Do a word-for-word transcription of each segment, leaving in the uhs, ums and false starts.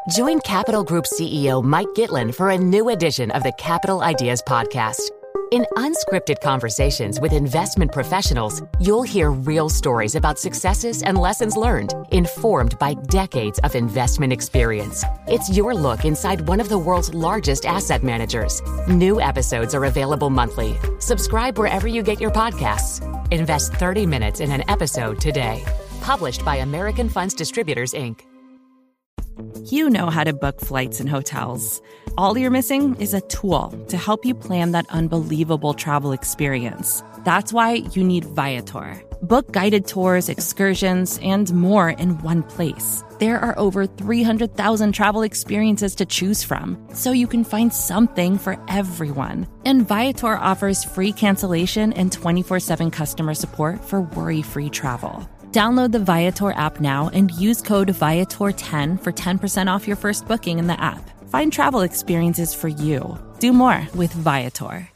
Join Capital Group C E O Mike Gitlin for a new edition of the Capital Ideas Podcast. In unscripted conversations with investment professionals, you'll hear real stories about successes and lessons learned, informed by decades of investment experience. It's your look inside one of the world's largest asset managers. New episodes are available monthly. Subscribe wherever you get your podcasts. Invest thirty minutes in an episode today. Published by American Funds Distributors, Incorporated. You know how to book flights and hotels. All you're missing is a tool to help you plan that unbelievable travel experience. That's why you need Viator. Book guided tours, excursions, and more in one place. There are over three hundred thousand travel experiences to choose from, so you can find something for everyone. And Viator offers free cancellation and twenty-four seven customer support for worry-free travel. Download the Viator app now and use code Viator ten for ten percent off your first booking in the app. Find travel experiences for you. Do more with Viator.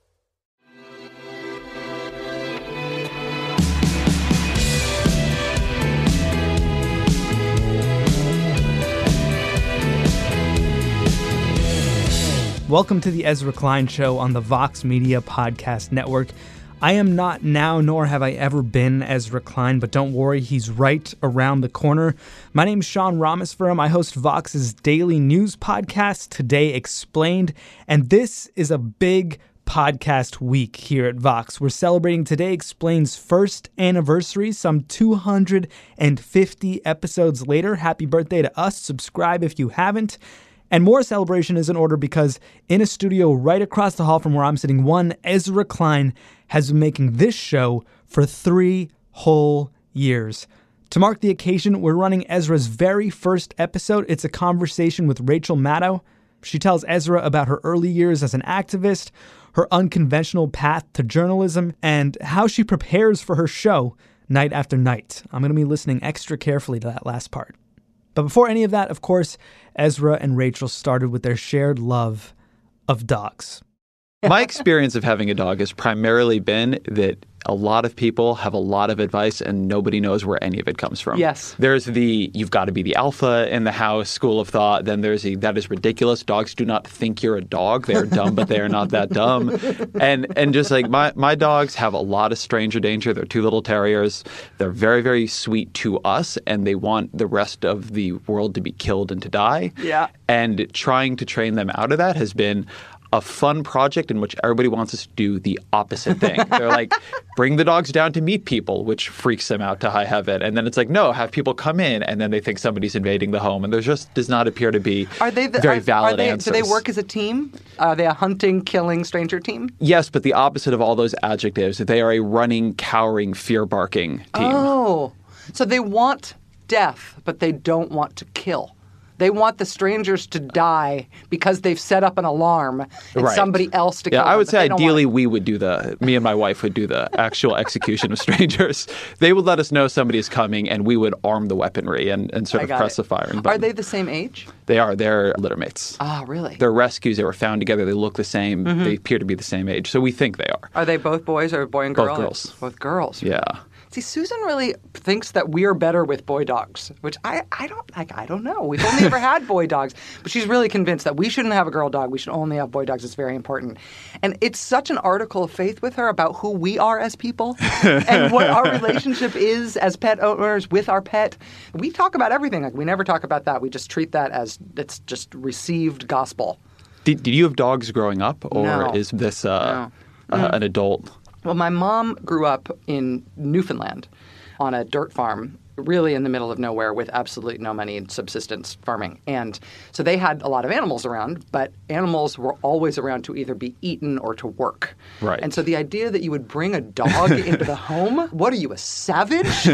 Welcome to the Ezra Klein Show on the Vox Media Podcast Network. I am not now, nor have I ever been Ezra Klein, but don't worry, he's right around the corner. My name is Sean Rameswaram. I host Vox's daily news podcast, Today Explained, and this is a big podcast week here at Vox. We're celebrating Today Explained's first anniversary, some two hundred fifty episodes later. Happy birthday to us. Subscribe if you haven't. And more celebration is in order because in a studio right across the hall from where I'm sitting, one Ezra Klein has been making this show for three whole years. To mark the occasion, we're running Ezra's very first episode. It's a conversation with Rachel Maddow. She tells Ezra about her early years as an activist, her unconventional path to journalism, and how she prepares for her show night after night. I'm going to be listening extra carefully to that last part. But before any of that, of course, Ezra and Rachel started with their shared love of dogs. My experience of having a dog has primarily been that a lot of people have a lot of advice and nobody knows where any of it comes from. Yes. There's the, you've got to be the alpha in the house school of thought. Then there's the, that is ridiculous. Dogs do not think you're a dog. They are dumb, but they are not that dumb. And and just like my, my dogs have a lot of stranger danger. They're two little terriers. They're very, very sweet to us, and they want the rest of the world to be killed and to die. Yeah. And trying to train them out of that has been a fun project in which everybody wants us to do the opposite thing. They're like, bring the dogs down to meet people, which freaks them out to high heaven. And then it's like, no, have people come in, and then they think somebody's invading the home. And there just does not appear to be are they the, very are, valid are they, answers. Do they work as a team? Are they a hunting, killing stranger team? Yes, but the opposite of all those adjectives. They are a running, cowering, fear-barking team. Oh, so they want death, but they don't want to kill. They want the strangers to die because they've set up an alarm and right. somebody else to kill yeah, them. I would say ideally want... we would do the, me and my wife would do the actual execution of strangers. They would let us know somebody is coming and we would arm the weaponry and, and sort I of press it. the firing button. Are they the same age? They are. They're littermates. Ah, really? They're rescues. They were found together. They look the same. Mm-hmm. They appear to be the same age. So we think they are. Are they both boys or boy and girl? Both girls. Both girls. Yeah. See, Susan really thinks that we are better with boy dogs, which I, I don't like. I don't know. We've only ever had boy dogs, but she's really convinced that we shouldn't have a girl dog. We should only have boy dogs. It's very important, and it's such an article of faith with her about who we are as people and what our relationship is as pet owners with our pet. We talk about everything. Like we never talk about that. We just treat that as it's just received gospel. Did, did you have dogs growing up, or No. is this uh, No. uh, Mm. an adult? Well, my mom grew up in Newfoundland on a dirt farm, really in the middle of nowhere with absolutely no money in subsistence farming. And so they had a lot of animals around, but animals were always around to either be eaten or to work. Right. And so the idea that you would bring a dog into the home, what are you, a savage?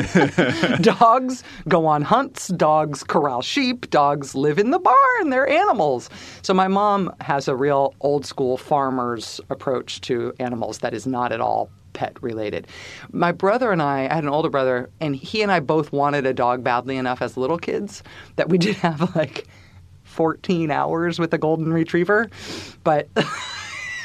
Dogs go on hunts, dogs corral sheep, dogs live in the barn, they're animals. So my mom has a real old school farmer's approach to animals that is not at all pet related. My brother and I, I had an older brother, and he and I both wanted a dog badly enough as little kids that we did have like fourteen hours with a golden retriever. But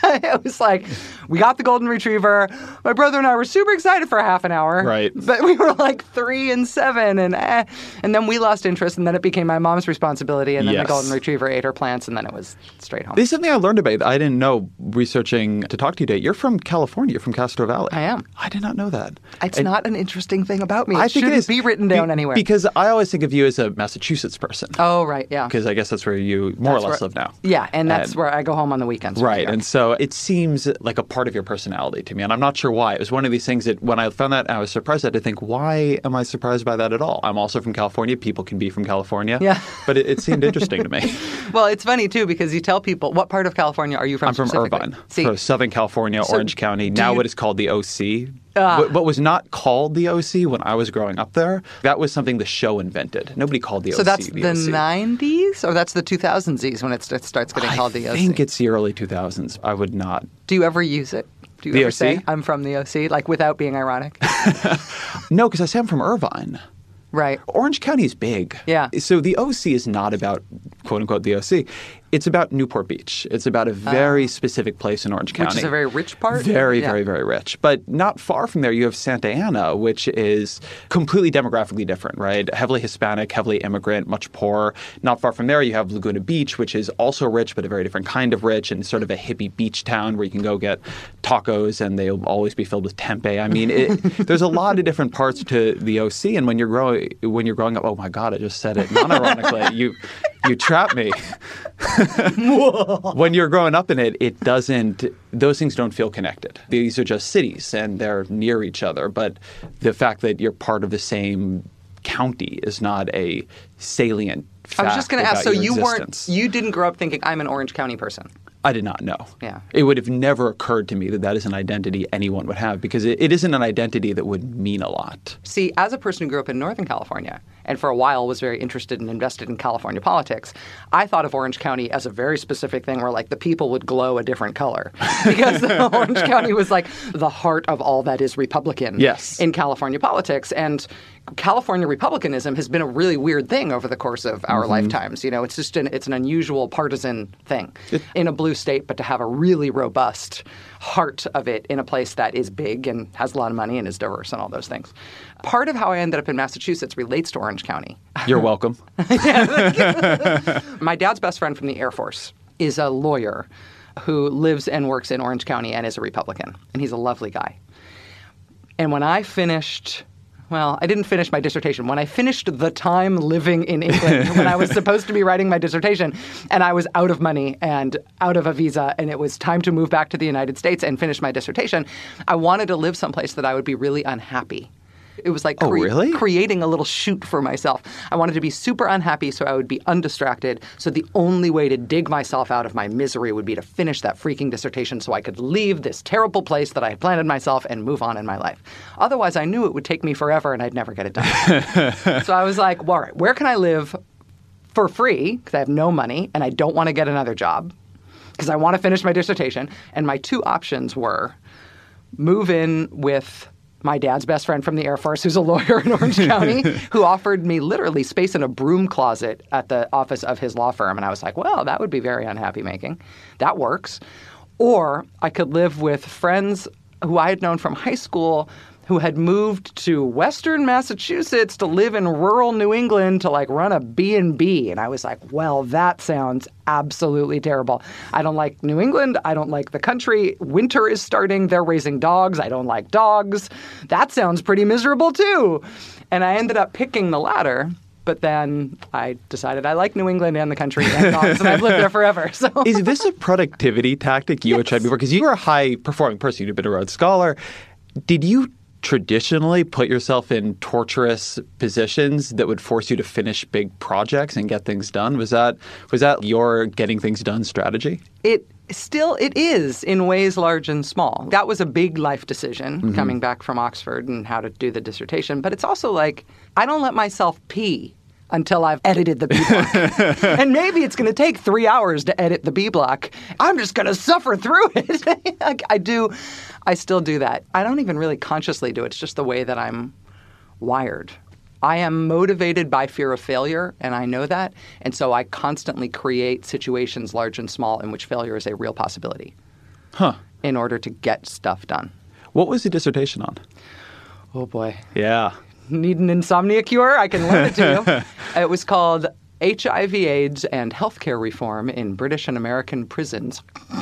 It was like, we got the golden retriever. My brother and I were super excited for half an hour. Right. But we were like three and seven, and eh. And then we lost interest, and then it became my mom's responsibility, and then Yes. the golden retriever ate her plants, and then it was straight home. This is something I learned about. I didn't know researching to talk to you today. You're from California. You're from Castro Valley. I am. I did not know that. It's And not an interesting thing about me. It I think shouldn't it is. be written down Be- anywhere. Because I always think of you as a Massachusetts person. oh, right, yeah. Because I guess that's where you more That's or less where- live now. Yeah, and that's And- where I go home on the weekends. Right. Yeah. And so it seems like a part of your personality to me. And I'm not sure why. It was one of these things that when I found that, I was surprised. I had to think, why am I surprised by that at all? I'm also from California. People can be from California. Yeah. But it, it seemed interesting to me. Well, it's funny, too, because you tell people, what part of California are you from I'm from specifically? Irvine. See, So Southern California, So Orange County. do Now you- what is called the O C. Ah. What, what was not called the O C when I was growing up there, that was something the show invented. Nobody called the O C so that's the the O C. nineties? Or that's the two thousands when it st- starts getting I called the O C? think it's the early two thousands. I would not. Do you ever use it? Do you The ever O C? say, I'm from the O C, like without being ironic? No, because I say I'm from Irvine. Right. Orange County is big. Yeah. So the O C is not about, quote unquote, the O C. It's about Newport Beach. It's about a very specific place in Orange County. Which is a very rich part? Very, Yeah. very, very rich. But not far from there, you have Santa Ana, which is completely demographically different, right? Heavily Hispanic, heavily immigrant, much poorer. Not far from there, you have Laguna Beach, which is also rich, but a very different kind of rich, and sort of a hippie beach town where you can go get tacos and they'll always be filled with tempeh. I mean, it, there's a lot of different parts to the O C, and when you're growing, when you're growing up, oh my God, I just said it non-ironically. you, you trapped me. When you're growing up in it, it doesn't, those things don't feel connected. These are just cities and they're near each other. But the fact that you're part of the same county is not a salient fact. I was just going to ask, so about your you existence. weren't, you didn't grow up thinking, I'm an Orange County person. I did not know. Yeah. It would have never occurred to me that that is an identity anyone would have because it, it isn't an identity that would mean a lot. See, as a person who grew up in Northern California and for a while was very interested and invested in California politics, I thought of Orange County as a very specific thing where like the people would glow a different color because Orange County was like the heart of all that is Republican Yes. in California politics. And California Republicanism has been a really weird thing over the course of our Mm-hmm. lifetimes. You know, it's just an, it's an unusual partisan thing in a blue state, but to have a really robust heart of it in a place that is big and has a lot of money and is diverse and all those things. Part of how I ended up in Massachusetts relates to Orange County. You're welcome. My dad's best friend from the Air Force is a lawyer who lives and works in Orange County and is a Republican, and he's a lovely guy. And when I finished... Well, I didn't finish my dissertation. When I finished the time living in England, when I was supposed to be writing my dissertation, and I was out of money and out of a visa, and it was time to move back to the United States and finish my dissertation, I wanted to live someplace that I would be really unhappy. It was like Oh, cre- really? creating a little shoot for myself. I wanted to be super unhappy so I would be undistracted. So the only way to dig myself out of my misery would be to finish that freaking dissertation so I could leave this terrible place that I had planted myself and move on in my life. Otherwise, I knew it would take me forever and I'd never get it done. So I was like, well, all right, where can I live for free because I have no money and I don't want to get another job because I want to finish my dissertation. And my two options were move in with my dad's best friend from the Air Force, who's a lawyer in Orange County, who offered me literally space in a broom closet at the office of his law firm. And I was like, well, that would be very unhappy making. That works. Or I could live with friends who I had known from high school who had moved to Western Massachusetts to live in rural New England to like run a B and B. And I was like, well, that sounds absolutely terrible. I don't like New England. I don't like the country. Winter is starting. They're raising dogs. I don't like dogs. That sounds pretty miserable too. And I ended up picking the latter. But then I decided I like New England and the country and dogs, and I've lived there forever. So Is this a productivity tactic you had tried before? Because you were a high-performing person. You've been a Rhodes Scholar. Did you traditionally put yourself in torturous positions that would force you to finish big projects and get things done? Was that was that your getting things done strategy? It still, it is in ways large and small. That was a big life decision Mm-hmm. coming back from Oxford and how to do the dissertation. But it's also like, I don't let myself pee until I've edited the B block. And maybe it's going to take three hours to edit the B block. I'm just going to suffer through it. Like, I do, I still do that. I don't even really consciously do it. It's just the way that I'm wired. I am motivated by fear of failure, and I know that. And so I constantly create situations large and small in which failure is a real possibility. Huh. in order to get stuff done. What was the dissertation on? Oh, boy. Yeah. Need an insomnia cure? I can lend it to you. It was called H I V AIDS and Healthcare Reform in British and American Prisons.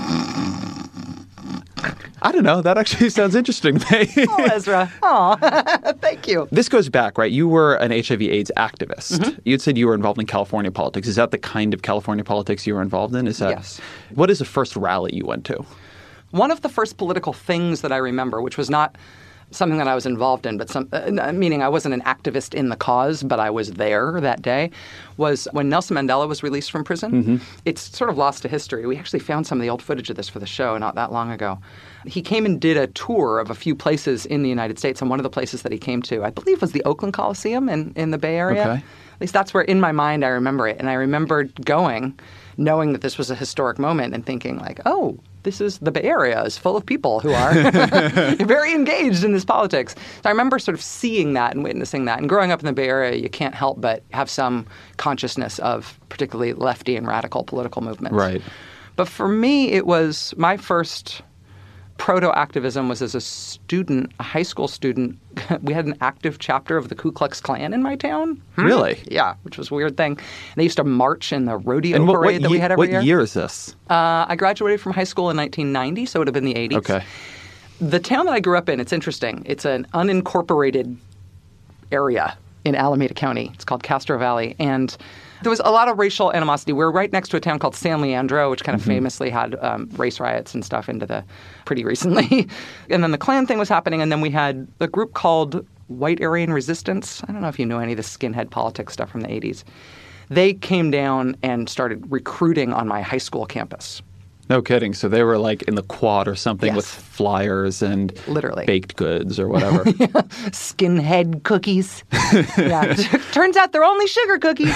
I don't know. That actually sounds interesting to me. Oh, Ezra. Aw, thank you. This goes back, right? You were an H I V AIDS activist. Mm-hmm. You'd said you were involved in California politics. Is that the kind of California politics you were involved in? Is that, Yes. What is the first rally you went to? One of the first political things that I remember, which was not something that I was involved in, but some, uh, meaning I wasn't an activist in the cause, but I was there that day, was when Nelson Mandela was released from prison. Mm-hmm. It's sort of lost to history. We actually found some of the old footage of this for the show not that long ago. He came and did a tour of a few places in the United States, and one of the places that he came to, I believe, was the Oakland Coliseum in, in the Bay Area. Okay. At least that's where, in my mind, I remember it. And I remember going, knowing that this was a historic moment and thinking like, oh, this is the Bay Area is full of people who are very engaged in this politics. So I remember sort of seeing that and witnessing that. And growing up in the Bay Area, you can't help but have some consciousness of particularly lefty and radical political movements. Right. But for me, it was my first proto-activism was as a student, a high school student. We had an active chapter of the Ku Klux Klan in my town. Really? Yeah, which was a weird thing. And they used to march in the rodeo And what, parade what, that we ye- had every what year. year is this? Uh, I graduated from high school in nineteen ninety, so it would have been the eighties. Okay. The town that I grew up in, it's interesting. It's an unincorporated area in Alameda County. It's called Castro Valley. And there was a lot of racial animosity. We were right next to a town called San Leandro, which kind of mm-hmm. famously had um, race riots and stuff into the pretty recently. And then the Klan thing was happening. And then we had a group called White Aryan Resistance. I don't know if you know any of the skinhead politics stuff from the eighties. They came down and started recruiting on my high school campus. No kidding. So they were like in the quad or something Yes. with flyers and Literally. baked goods or whatever. Skinhead cookies. Yeah. Turns out they're only sugar cookies.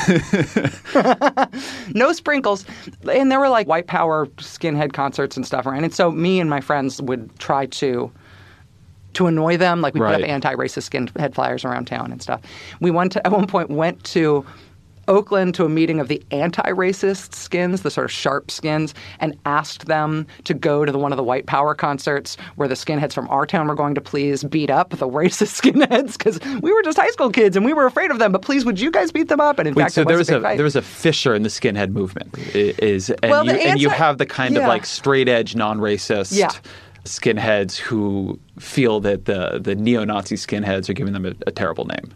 No sprinkles. And there were like white power skinhead concerts and stuff around. And so me and my friends would try to to annoy them. Like we Right. put up anti-racist skinhead flyers around town and stuff. We went to, at one point went to Oakland to a meeting of the anti-racist skins, the sort of sharp skins, and asked them to go to the, one of the white power concerts where the skinheads from our town were going to please beat up the racist skinheads because we were just high school kids and we were afraid of them. But please, would you guys beat them up? And in Wait, fact, so it there was was a a big fight. there was a fissure in the skinhead movement. i- Is and, Well, you, the and you anti- have the kind of yeah. like straight edge, non-racist Yeah. skinheads who feel that the the neo-Nazi skinheads are giving them a, a terrible name.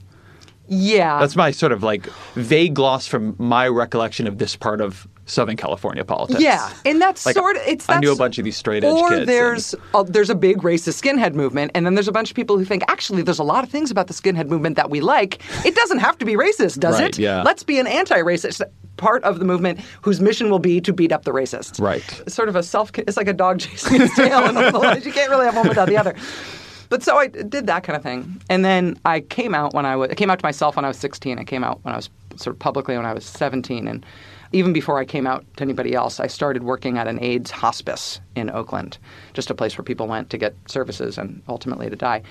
Yeah. That's my sort of like vague gloss from my recollection of this part of Southern California politics. Yeah, and that's Like, sort of it's. I That's, knew a bunch of these straight edge or kids. there's a, there's a big racist skinhead movement, and then there's a bunch of people who think actually there's a lot of things about the skinhead movement that we like. It doesn't have to be racist, does Right, it? yeah. Let's be an anti-racist part of the movement whose mission will be to beat up the racists. Right. It's sort of a self. It's like a dog chasing its tail, and you can't really have one without the other. But so I did that kind of thing, and then I came out when I was. I came out to myself when I was sixteen. I came out when I was sort of publicly when I was seventeen, and even before I came out to anybody else, I started working at an AIDS hospice in Oakland, just a place where people went to get services and ultimately to die.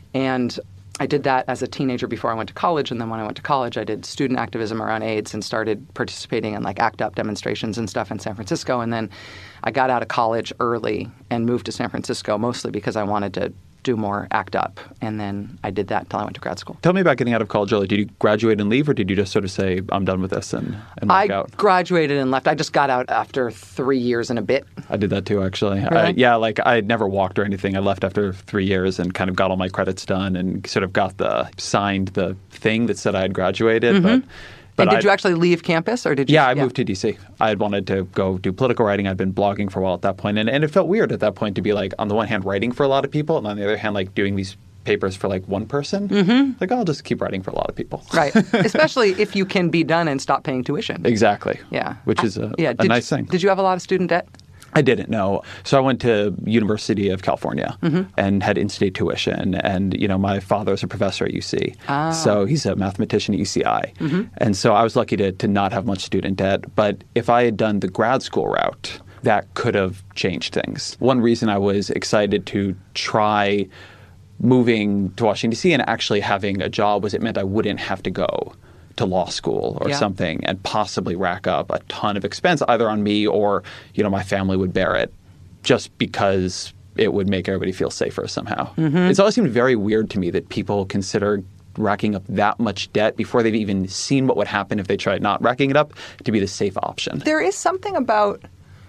And I did that as a teenager before I went to college, and then when I went to college, I did student activism around AIDS and started participating in like ACT UP demonstrations and stuff in San Francisco. And then I got out of college early and moved to San Francisco, mostly because I wanted to do more ACT UP. And then I did that until I went to grad school. Tell me about getting out of college early. Did you graduate and leave, or did you just sort of say, I'm done with this and, and walk I out? graduated and left. I just got out after three years and a bit. I did that too, actually. I, Really? yeah, like I had never walked or anything. I left after three years and kind of got all my credits done and sort of got the signed the thing that said I had graduated. But, but and did I'd- you actually leave campus, or did you? Yeah, I moved to D C. I had wanted to go do political writing. I'd been blogging for a while at that point, and, and it felt weird at that point to be like, on the one hand, writing for a lot of people, and on the other hand, like doing these papers for like one person. Mm-hmm. Like, I'll just keep writing for a lot of people. Right. Especially if you can be done and stop paying tuition. Exactly. Yeah. Which is a, yeah. a Did nice you, thing. Did you have a lot of student debt? I didn't know. So I went to University of California Mm-hmm. and had in-state tuition. And, you know, my father's a professor at U C. Ah. So he's a mathematician at U C I. Mm-hmm. And so I was lucky to, to not have much student debt. But if I had done the grad school route, that could have changed things. One reason I was excited to try moving to Washington, D C and actually having a job was it meant I wouldn't have to go to law school or Yeah. something and possibly rack up a ton of expense either on me or, you know, my family would bear it just because it would make everybody feel safer somehow. Mm-hmm. It's always seemed very weird to me that people consider racking up that much debt before they've even seen what would happen if they tried not racking it up to be the safe option. There is something about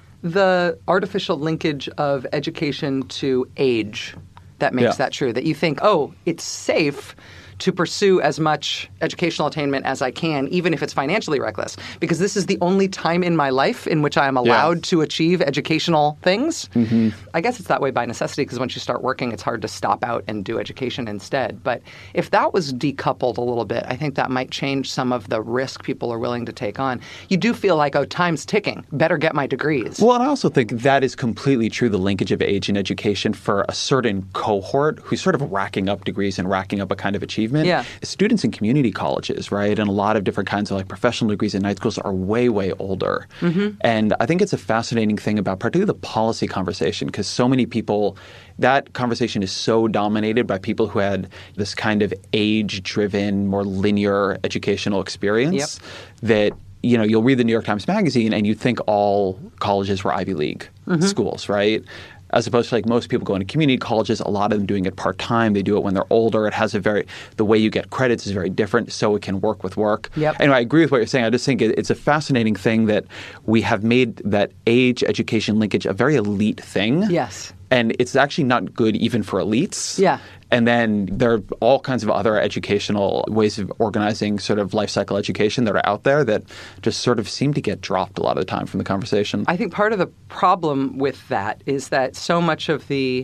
the artificial linkage of education to age that makes Yeah. that true, that you think, oh, it's safe to pursue as much educational attainment as I can, even if it's financially reckless, because this is the only time in my life in which I am allowed Yeah. to achieve educational things. Mm-hmm. I guess it's that way by necessity, because once you start working, it's hard to stop out and do education instead. But if that was decoupled a little bit, I think that might change some of the risk people are willing to take on. You do feel like, oh, time's ticking. Better get my degrees. Well, and I also think that is completely true, the linkage of age and education for a certain cohort who's sort of racking up degrees and racking up a kind of achievement. Yeah. Students in community colleges, right, and a lot of different kinds of like professional degrees in night schools are way, way older. Mm-hmm. And I think it's a fascinating thing about particularly the policy conversation, because so many people, that conversation is so dominated by people who had this kind of age-driven, more linear educational experience that you know, you'll read the New York Times Magazine and you think all colleges were Ivy League Mm-hmm. schools, right? As opposed to like most people going to community colleges, a lot of them doing it part-time. They do it when they're older. It has a very – the way you get credits is very different, so it can work with work. Yep. Anyway, I agree with what you're saying. I just think it, it's a fascinating thing that we have made that age-education linkage a very elite thing. Yes. And it's actually not good even for elites. Yeah. And then there are all kinds of other educational ways of organizing sort of life cycle education that are out there that just sort of seem to get dropped a lot of the time from the conversation. I think part of the problem with that is that so much of the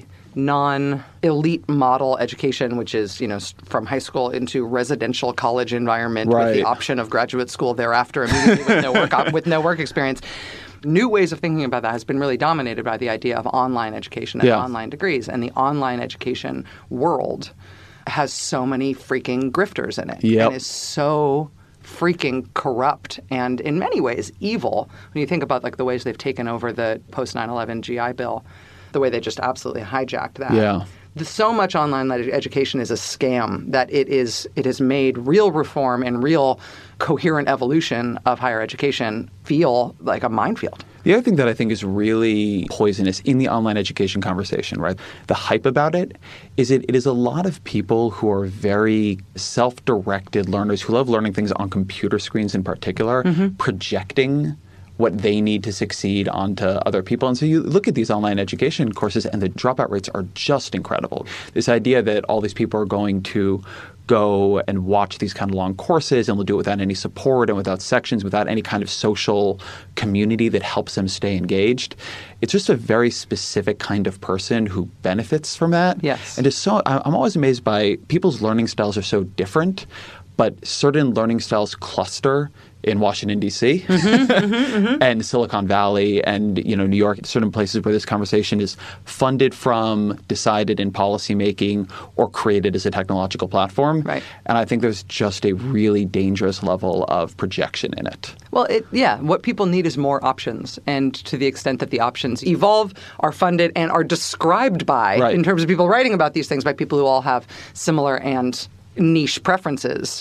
non-elite model education, which is, you know, from high school into residential college environment with Right. the option of graduate school thereafter immediately with no work op- with no work experience. New ways of thinking about that has been really dominated by the idea of online education and Yeah. online degrees. And the online education world has so many freaking grifters in it. Yep. And is so freaking corrupt and in many ways evil when you think about like the ways they've taken over the post nine eleven G I Bill, the way they just absolutely hijacked that. Yeah. The, so much online ed- education is a scam that it is it has made real reform and real coherent evolution of higher education feel like a minefield. The other thing that I think is really poisonous in the online education conversation, right, the hype about it, is it, it is a lot of people who are very self-directed learners who love learning things on computer screens in particular, mm-hmm. projecting what they need to succeed onto other people. And so you look at these online education courses and the dropout rates are just incredible. This idea that all these people are going to go and watch these kind of long courses and they'll do it without any support and without sections, without any kind of social community that helps them stay engaged. It's just a very specific kind of person who benefits from that. Yes. And just so I'm always amazed by people's learning styles are so different, but certain learning styles cluster in Washington, D C mm-hmm, mm-hmm, mm-hmm. and Silicon Valley and, you know, New York, certain places where this conversation is funded from, decided in policymaking, or created as a technological platform. Right. And I think there's just a really dangerous level of projection in it. Well, it, yeah, what people need is more options. And to the extent that the options evolve, are funded, and are described by, Right. in terms of people writing about these things, by people who all have similar and niche preferences,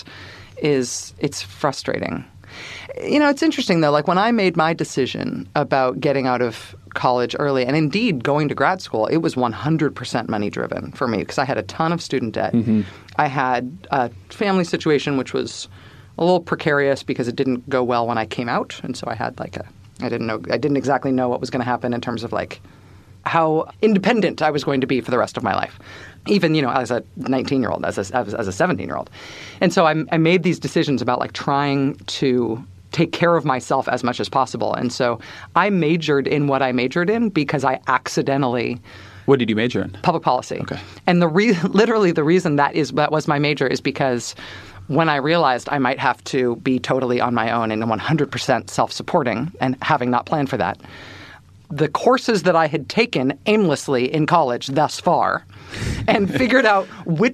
is it's frustrating. You know, it's interesting, though. Like, when I made my decision about getting out of college early, and indeed going to grad school, it was one hundred percent money-driven for me because I had a ton of student debt. Mm-hmm. I had a family situation which was a little precarious because it didn't go well when I came out. And so I had, like, a – I didn't know – I didn't exactly know what was going to happen in terms of, like, how independent I was going to be for the rest of my life. Even, you know, as a nineteen-year-old, as a, as, as a seventeen-year-old. And so I, I made these decisions about, like, trying to – take care of myself as much as possible. And so I majored in what I majored in because I accidentally What did you major in? Public policy. Okay. And the re- literally the reason that is that was my major is because when I realized I might have to be totally on my own and one hundred percent self-supporting, and having not planned for that, the courses that I had taken aimlessly in college thus far and figured out which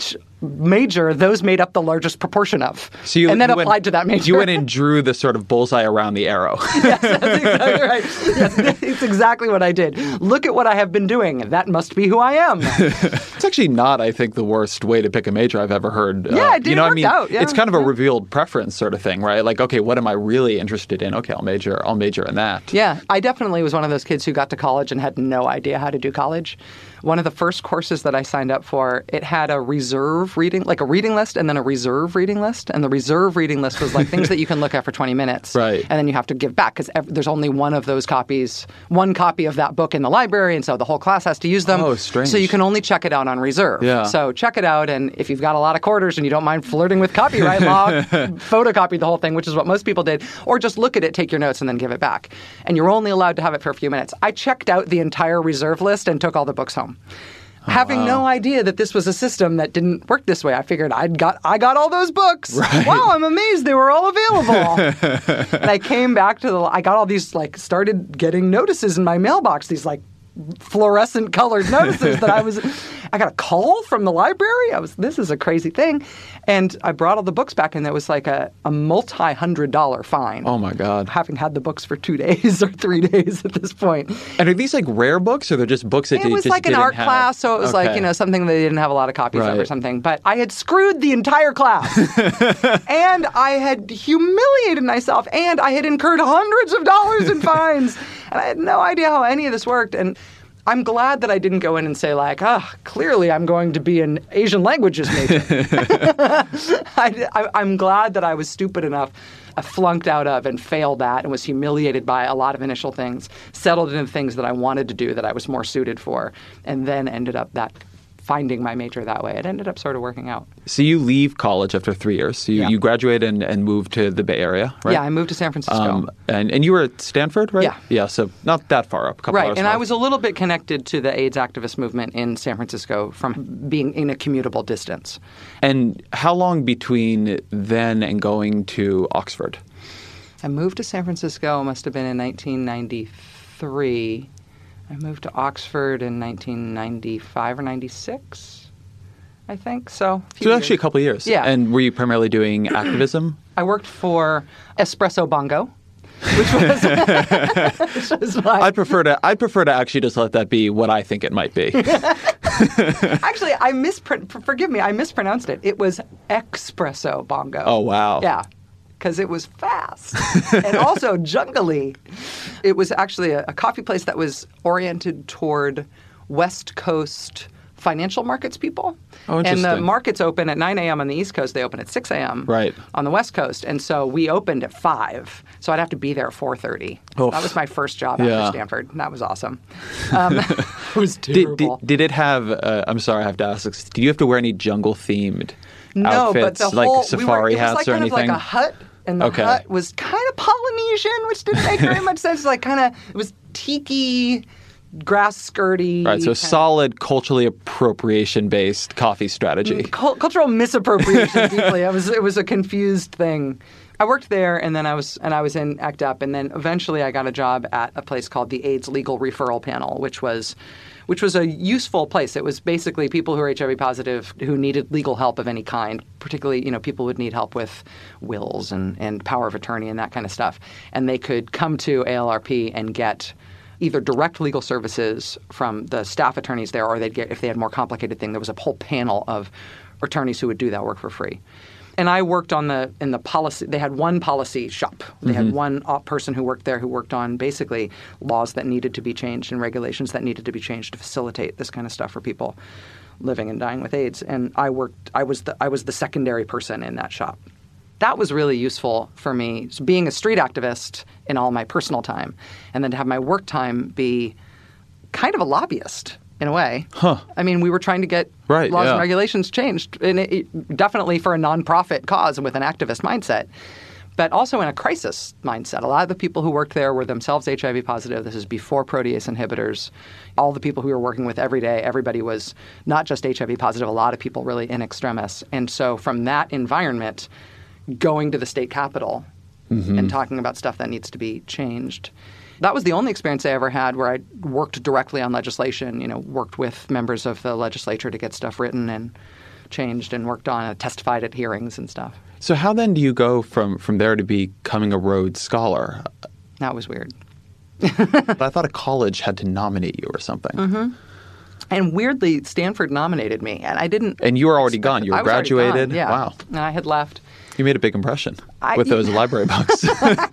major, those made up the largest proportion of. So you, and then you applied went, to that major. You went and drew the sort of bullseye around the arrow. Yes, that's exactly right. Yes, it's exactly what I did. Look at what I have been doing. That must be who I am. It's actually not, I think, the worst way to pick a major I've ever heard. Yeah, uh, it did you know, work I mean, out. Yeah, it's kind of yeah. a revealed preference sort of thing, right? Like, okay, what am I really interested in? Okay, I'll major. I'll major in that. Yeah, I definitely was one of those kids who got to college and had no idea how to do college. One of the first courses that I signed up for, it had a reserve reading, like a reading list, and then a reserve reading list. And the reserve reading list was like things that you can look at for twenty minutes. Right. And then you have to give back because ev- there's only one of those copies, one copy of that book in the library. And so the whole class has to use them. Oh, strange. So you can only check it out on reserve. Yeah. So check it out. And if you've got a lot of quarters and you don't mind flirting with copyright law, photocopy the whole thing, which is what most people did. Or just look at it, take your notes, and then give it back. And you're only allowed to have it for a few minutes. I checked out the entire reserve list and took all the books home. Oh, having wow. no idea that this was a system that didn't work this way. I figured I'd got I got all those books. Right. Wow, I'm amazed they were all available. And I came back to the I got all these like started getting notices in my mailbox, these like fluorescent colored notices that I was I got a call from the library. I was this is a crazy thing. And I brought all the books back and there was like a, a multi-hundred dollar fine. Oh my God. Having had the books for two days or three days at this point. And are these like rare books or they're just books that it you was just like an didn't art have? class, so it was Okay. like, you know, something they didn't have a lot of copies Right. of or something. But I had screwed the entire class. And I had humiliated myself and I had incurred hundreds of dollars in fines. And I had no idea how any of this worked. And I'm glad that I didn't go in and say like, ah, oh, clearly I'm going to be an Asian languages major. I, I, I'm glad that I was stupid enough, I flunked out of and failed at and was humiliated by a lot of initial things, settled into things that I wanted to do that I was more suited for, and then ended up that finding my major that way. It ended up sort of working out. So you leave college after three years. So you, Yeah. you graduate and, and move to the Bay Area, right? Yeah, I moved to San Francisco. Um, and, and you were at Stanford, right? Yeah. Yeah, so not that far up, a couple Right, hours and I north. was a little bit connected to the AIDS activist movement in San Francisco from being in a commutable distance. And how long between then and going to Oxford? I moved to San Francisco, must have been in nineteen ninety-three. I moved to Oxford in nineteen ninety-five or ninety-six, I think. So, a few So years. actually a couple of years. Yeah. And were you primarily doing activism? I worked for Espresso Bongo, which was, which was my... I'd prefer to I'd prefer to actually just let that be what I think it might be. Actually, I mispron- forgive me, I mispronounced it. It was Espresso Bongo. Oh, wow. Yeah. Because it was fast and also jungly. It was actually a, a coffee place that was oriented toward West Coast financial markets people. Oh, and the interesting. markets open at nine a.m. on the East Coast. They open at six a.m. Right. on the West Coast. And so we opened at five. So I'd have to be there at four thirty. Oof. That was my first job Yeah. after Stanford. And that was awesome. Um, it was Did, terrible. did, did it have, uh, I'm sorry, I have to ask this, did you have to wear any jungle-themed No, outfits, but the like whole, safari we were, it hats was like or kind anything? Of like a hut, and the Okay. hut was kind of Polynesian, which didn't make very much sense. Like kind of, it was tiki, grass skirty. Right, so kind solid culturally appropriation-based coffee strategy. of cul- cultural misappropriation. Deeply, it was it was a confused thing. I worked there, and then I was and I was in ACT UP, and then eventually I got a job at a place called the AIDS Legal Referral Panel, which was. Which was a useful place. It was basically people who are H I V positive who needed legal help of any kind. Particularly, you know, people would need help with wills and, and power of attorney and that kind of stuff. And they could come to A L R P and get either direct legal services from the staff attorneys there, or they'd get, if they had more complicated thing, there was a whole panel of attorneys who would do that work for free. And I worked on the in the policy. They had one policy shop. They Mm-hmm. had one uh, person who worked there who worked on basically laws that needed to be changed and regulations that needed to be changed to facilitate this kind of stuff for people living and dying with AIDS. And I worked. I was the I was the secondary person in that shop. That was really useful for me, so being a street activist in all my personal time, and then to have my work time be kind of a lobbyist. In a way. Huh. I mean, we were trying to get Right, laws yeah. and regulations changed, and it, it, definitely for a nonprofit cause and with an activist mindset, but also in a crisis mindset. A lot of the people who worked there were themselves H I V positive. This is before protease inhibitors. All the people who we were working with every day, everybody was not just H I V positive, a lot of people really in extremis. And so from that environment, going to the state capitol Mm-hmm. and talking about stuff that needs to be changed. That was the only experience I ever had where I worked directly on legislation, you know, worked with members of the legislature to get stuff written and changed and worked on, uh, testified at hearings and stuff. So how then do you go from, from there to becoming a Rhodes Scholar? That was weird. But I thought a college had to nominate you or something. Mm-hmm. And weirdly, Stanford nominated me, and I didn't. And you were already gone. You were I was already graduated. gone, yeah. Wow. And I had left. You made a big impression I, with those library books.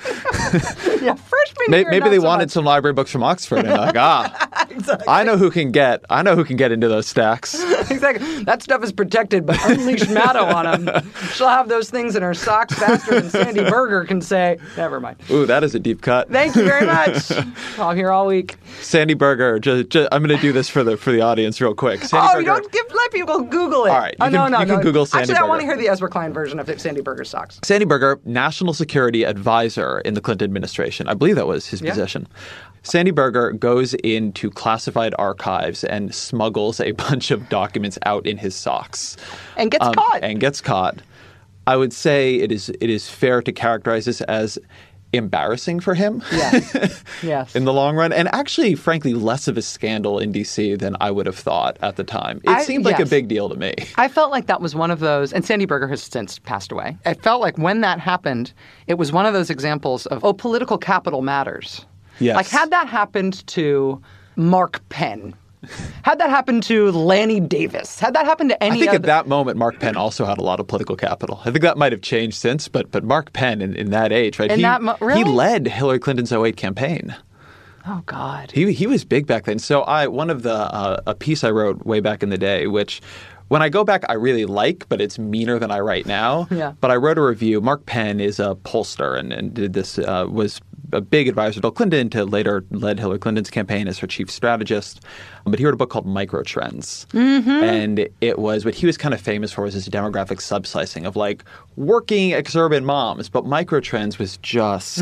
Yeah, freshman maybe, year, maybe not they so wanted much. some library books from Oxford, and they're like, ah, Exactly. I know who can get. I know who can get into those stacks. Exactly. That stuff is protected, but unleash Maddow on them. She'll have those things in her socks faster than Sandy Berger can say. Never mind. Ooh, that is a deep cut. Thank you very much. I'm here all week. Sandy Berger. Just, just, I'm going to do this for the for the audience real quick. Sandy oh, Berger. you don't give, let people Google it. All right, you oh, can- no, no, you can no. Google Sandy Actually, I want to Berger. hear the Ezra Klein version of Sandy Berger's socks. Sandy Berger, National Security Advisor in the Clinton administration. I believe that was his Yeah. position. Sandy Berger goes into classified archives and smuggles a bunch of documents out in his socks. And gets Um, caught. And gets caught. I would say it is it is fair to characterize this as embarrassing for him. Yes. Yes. In the long run, and actually, frankly, less of a scandal in D C than I would have thought at the time. It I- seemed like a yes. big deal to me. I felt like that was one of those, and Sandy Berger has since passed away. I felt like when that happened, it was one of those examples of, oh, political capital matters. Yes. Like, had that happened to Mark Penn, had that happened to Lanny Davis, had that happened to any I think other... at that moment, Mark Penn also had a lot of political capital. I think that might have changed since, but but Mark Penn in, in that age, right? In he, that mo- really? he led Hillary Clinton's oh eight campaign. Oh, God. He he was big back then. So I one of the uh, a piece I wrote way back in the day, which when I go back I really like, but it's meaner than I write now. Yeah. But I wrote a review. Mark Penn is a pollster and, and did this uh, was a big advisor to Bill Clinton, to later led Hillary Clinton's campaign as her chief strategist. But he wrote a book called Microtrends. Mm-hmm. And it was what he was kind of famous for was this demographic subslicing of like working exurban moms. But Microtrends was just,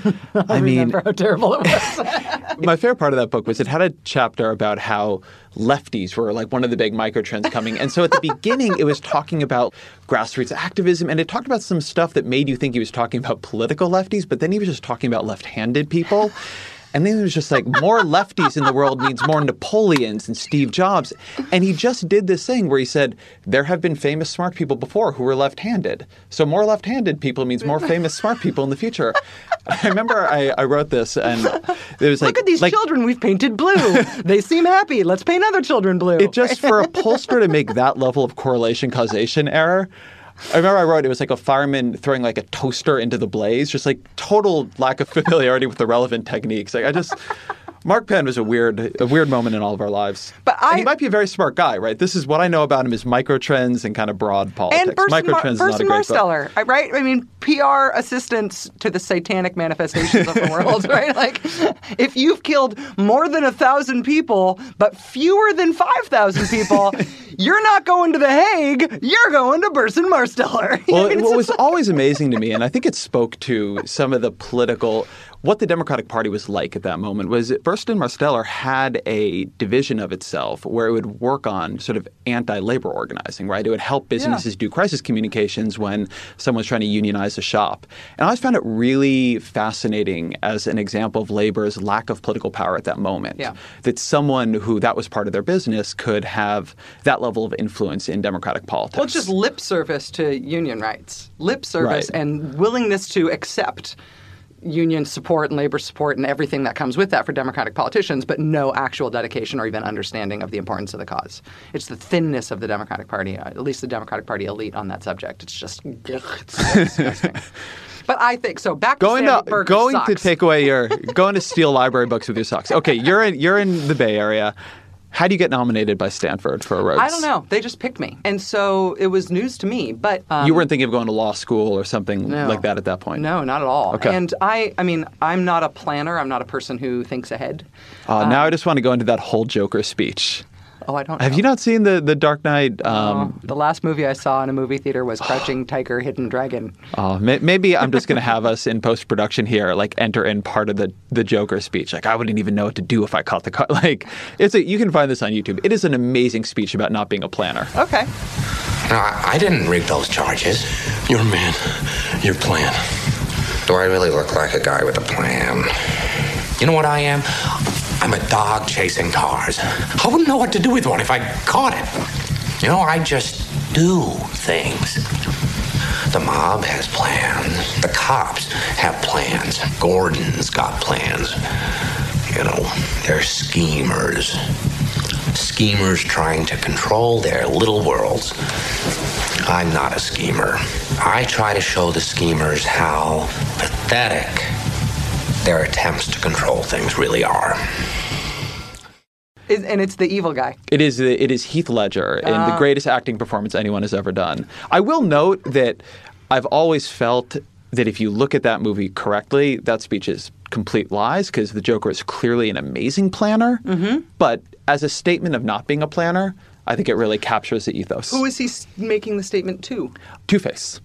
I mean, Remember how terrible it was. my favorite part of that book was it had a chapter about how lefties were like one of the big microtrends coming. And so at the beginning, it was talking about grassroots activism, and it talked about some stuff that made you think he was talking about political lefties, but then he was just talking about left-handed people. And then it was just like more lefties in the world means more Napoleons and Steve Jobs. And he just did this thing where he said, there have been famous smart people before who were left-handed. So more left-handed people means more famous smart people in the future. I remember I, I wrote this and it was like— Look at these like, children we've painted blue. They seem happy. Let's paint other children blue. It just, for a pollster to make that level of correlation causation error, I remember I wrote it was like a fireman throwing like a toaster into the blaze, just like total lack of familiarity with the relevant techniques. Like I just, Mark Penn was a weird, a weird moment in all of our lives. But I- And he might be a very smart guy, right? This is what I know about him is microtrends and kind of broad politics. And Burson, Mar- Microtrends is Burson not a great book. Marsteller, I- right? I mean, P R assistants to the satanic manifestations of the world, right? Like, if you've killed more than a thousand people, but fewer than five thousand people, you're not going to The Hague. You're going to Burson Marsteller. Well, I mean, it's what was just- always amazing to me, and I think it spoke to some of the political, what the Democratic Party was like at that moment, was that Burson Marsteller had a division of itself where it would work on sort of anti-labor organizing, right? It would help businesses do crisis communications when someone's trying to unionize a shop. And I always found it really fascinating as an example of labor's lack of political power at that moment. Yeah. That someone who that was part of their business could have that level of influence in Democratic politics. Well, it's just lip service to union rights, lip service Right. and willingness to accept union support and labor support and everything that comes with that for Democratic politicians, but no actual dedication or even understanding of the importance of the cause. It's the thinness of the Democratic Party, uh, at least the Democratic Party elite on that subject. It's just ugh, it's so disgusting. But I think so. Back to Going Sandy to Berger's going to socks. take away your going to steal library books with your socks. Okay, you're in you're in the Bay Area. How do you get nominated by Stanford for a Rhodes? I don't know. They just picked me, and so it was news to me. But um, You weren't thinking of going to law school or something No. like that at that point. No, not at all. Okay. And I, I mean, I'm not a planner. I'm not a person who thinks ahead. Uh, now I just want to go into that whole Joker speech. Oh, I don't. Have know. you not seen the the Dark Knight? Um, Oh, the last movie I saw in a movie theater was Crouching Tiger, Hidden Dragon. Oh, may- maybe I'm just going to have us in post production here, like enter in part of the, the Joker speech. Like I wouldn't even know what to do if I caught the car. Like it's a, you can find this on YouTube. It is an amazing speech about not being a planner. Okay. No, I, I didn't rig those charges. Your man, your plan. Do I really look like a guy with a plan? You know what I am? I'm a dog chasing cars. I wouldn't know what to do with one if I caught it. You know, I just do things. The mob has plans. The cops have plans. Gordon's got plans. You know, they're schemers. Schemers trying to control their little worlds. I'm not a schemer. I try to show the schemers how pathetic their attempts to control things really are. Is, and it's the evil guy. It is it is Heath Ledger in uh. the greatest acting performance anyone has ever done. I will note that I've always felt that if you look at that movie correctly, that speech is complete lies because the Joker is clearly an amazing planner. Mm-hmm. But as a statement of not being a planner, I think it really captures the ethos. Who is he making the statement to? Two-Face.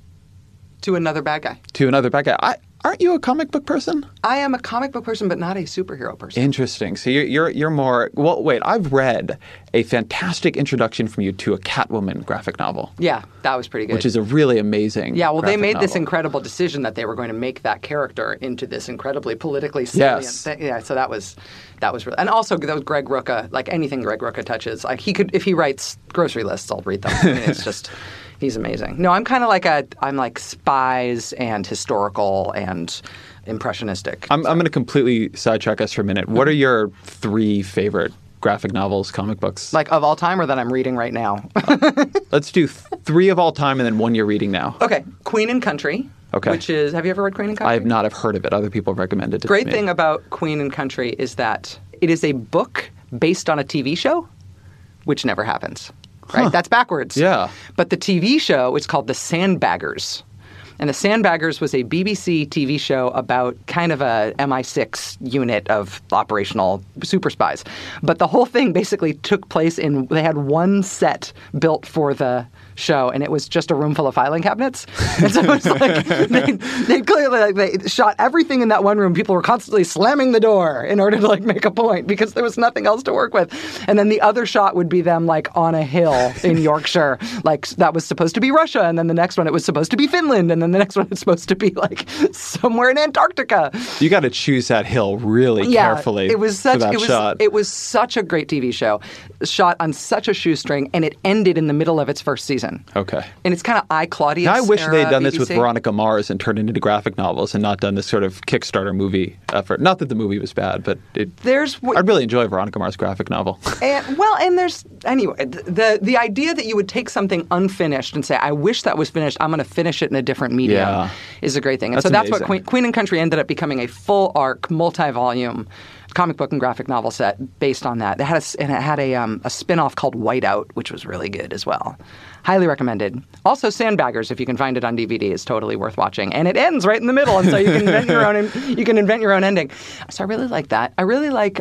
To another bad guy. To another bad guy. I, aren't you a comic book person? I am a comic book person, but not a superhero person. Interesting. So you're you're, you're more – well, wait. I've read a fantastic introduction from you to a Catwoman graphic novel. Yeah, that was pretty good. Which is a really amazing Yeah, well, they made novel. this incredible decision that they were going to make that character into this incredibly politically salient yes. thing. Yeah, so that was that was really – and also that was Greg Rucka. Like anything Greg Rucka touches, like he could – if he writes grocery lists, I'll read them. I mean, it's just – he's amazing. No, I'm kind of like a, I'm like spies and historical and impressionistic. I'm, I'm going to completely sidetrack us for a minute. What are your three favorite graphic novels, comic books? Like of all time or that I'm reading right now? Let's do th- three of all time and then one you're reading now. Okay. Queen and Country. Okay. Which is, have you ever read Queen and Country? I have not. I've heard of it. Other people have recommended it Great to me. thing about Queen and Country is that it is a book based on a T V show, which never happens. Right? Huh. That's backwards. Yeah. But the T V show is called The Sandbaggers. And The Sandbaggers was a B B C T V show about kind of a M I six unit of operational super spies. But the whole thing basically took place in, they had one set built for the show, and it was just a room full of filing cabinets. And so it's like, they, they clearly, like, they shot everything in that one room. People were constantly slamming the door in order to, like, make a point because there was nothing else to work with. And then the other shot would be them, like, on a hill in Yorkshire. Like, that was supposed to be Russia, and then the next one, it was supposed to be Finland, and then the next one, it's supposed to be, like, somewhere in Antarctica. You got to choose that hill really yeah, carefully it was such, for that it was, shot. It was such a great T V show, shot on such a shoestring, and it ended in the middle of its first season. Okay. And it's kind of I, Claudius Now, I wish era they had done this B B C. with Veronica Mars and turned it into graphic novels and not done this sort of Kickstarter movie effort. Not that the movie was bad, but it, There's I really enjoy Veronica Mars' graphic novel. And, well, and there's anyway the the idea that you would take something unfinished and say, "I wish that was finished. I'm going to finish it in a different medium," Yeah. is a great thing. And That's so that's amazing. what Queen, Queen and Country ended up becoming a full arc, multi-volume comic book and graphic novel set based on that. It had a, and it had a um, a spin-off called Whiteout, which was really good as well. Highly recommended. Also, Sandbaggers, if you can find it on D V D, is totally worth watching. And it ends right in the middle, and so you can invent your own. You can invent your own ending. So I really like that. I really like.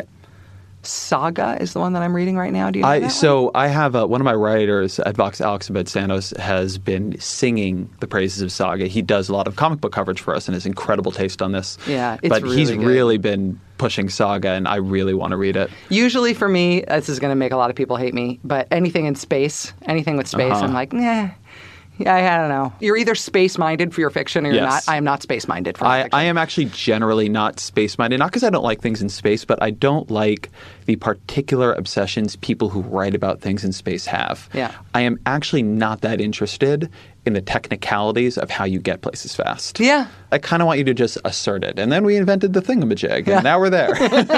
Saga is the one that I'm reading right now. Do you know I, that so one? I have a, one of my writers at Vox, Alex Abed-Santos, has been singing the praises of Saga. He does a lot of comic book coverage for us and has incredible taste on this. Yeah, it's But really he's good. really been pushing Saga, and I really want to read it. Usually for me, this is going to make a lot of people hate me, but anything in space, anything with space, Uh-huh. I'm like, nah. Yeah, I don't know. You're either space-minded for your fiction or you're Yes. not. I am not space-minded for my I, fiction. I am actually generally not space-minded, not because I don't like things in space, but I don't like the particular obsessions people who write about things in space have. Yeah. I am actually not that interested in the technicalities of how you get places fast. Yeah. I kind of want you to just assert it. And then we invented the thingamajig, Yeah. and now we're there.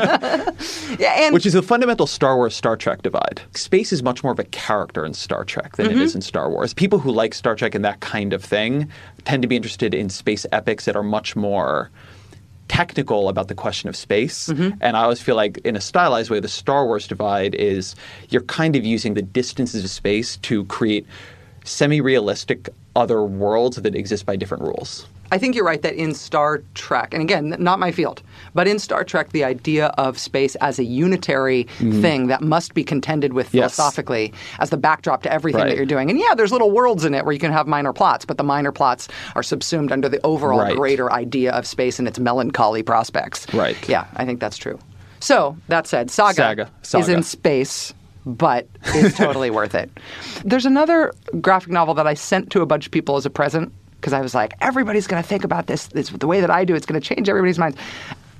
Yeah, and Which is the fundamental Star Wars-Star Trek divide. Space is much more of a character in Star Trek than Mm-hmm. it is in Star Wars. People who like Star Trek and that kind of thing tend to be interested in space epics that are much more technical about the question of space. Mm-hmm. And I always feel like in a stylized way, the Star Wars divide is you're kind of using the distances of space to create semi-realistic other worlds that exist by different rules. I think you're right that in Star Trek, and again, not my field, but in Star Trek, the idea of space as a unitary thing that must be contended with Mm-hmm. Yes. philosophically as the backdrop to everything Right. that you're doing. And yeah, there's little worlds in it where you can have minor plots, but the minor plots are subsumed under the overall Right. greater idea of space and its melancholy prospects. Right. Yeah, I think that's true. So, that said, Saga, Saga. Saga. is in space, but it's totally worth it. There's another graphic novel that I sent to a bunch of people as a present because I was like, everybody's going to think about this, this the way that I do. It's going to change everybody's minds.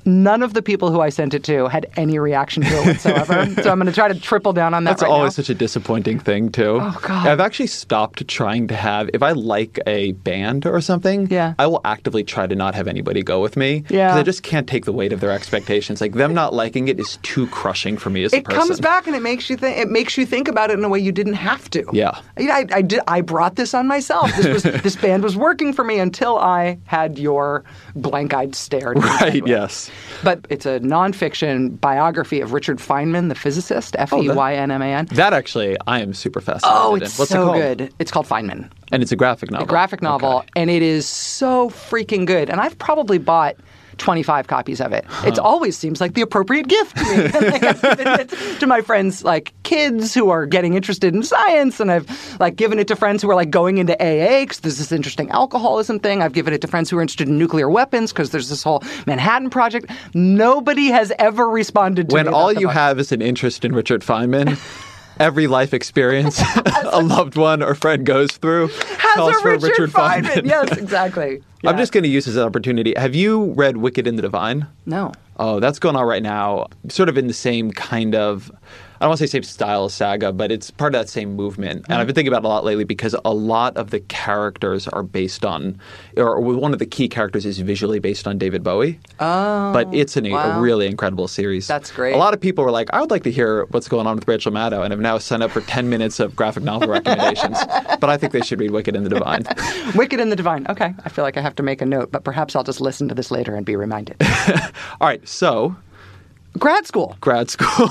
None of the people who I sent it to had any reaction to it whatsoever. So I'm going to try to triple down on that That's right always now. such a disappointing thing, too. Oh, God. I've actually stopped trying to have, if I like a band or something, Yeah. I will actively try to not have anybody go with me. Yeah. Because I just can't take the weight of their expectations. Like, them not liking it is too crushing for me as a It person. comes back and it makes you think. It makes you think about it in a way you didn't have to. Yeah. I, I, I did. I brought this on myself. This was this band was working for me until I had your blank-eyed stare. to Right, begin with. yes. But it's a nonfiction biography of Richard Feynman, the physicist, F E Y N M A N. That actually, I am super fascinated Oh, in. it's What's so it called? good. It's called Feynman. And it's a graphic novel. A graphic novel, Okay. and it is so freaking good. And I've probably bought twenty-five copies of it. It always seems like the appropriate gift to me. Like, I've given it to my friends, like kids who are getting interested in science, and I've like given it to friends who are like going into A A because there's this interesting alcoholism thing. I've given it to friends who are interested in nuclear weapons because there's this whole Manhattan Project. Nobody has ever responded to When me all about the you book. have is an interest in Richard Feynman, every life experience a loved one or friend goes through has calls a for Richard, Richard Feynman. Feynman. Yes, exactly. I'm Yeah. just going to use this as an opportunity. Have you read Wicked and the Divine? No. Oh, that's going on right now, sort of in the same kind of, I don't want to say same style as Saga, but it's part of that same movement. And I've been thinking about it a lot lately because a lot of the characters are based on, or one of the key characters is visually based on David Bowie. Oh, But it's an, wow. a really incredible series. That's great. A lot of people were like, I would like to hear what's going on with Rachel Maddow, and have now signed up for ten minutes of graphic novel recommendations. But I think they should read Wicked and the Divine. Wicked and the Divine. Okay. I feel like I have to make a note, but perhaps I'll just listen to this later and be reminded. All right, so Grad school. grad school.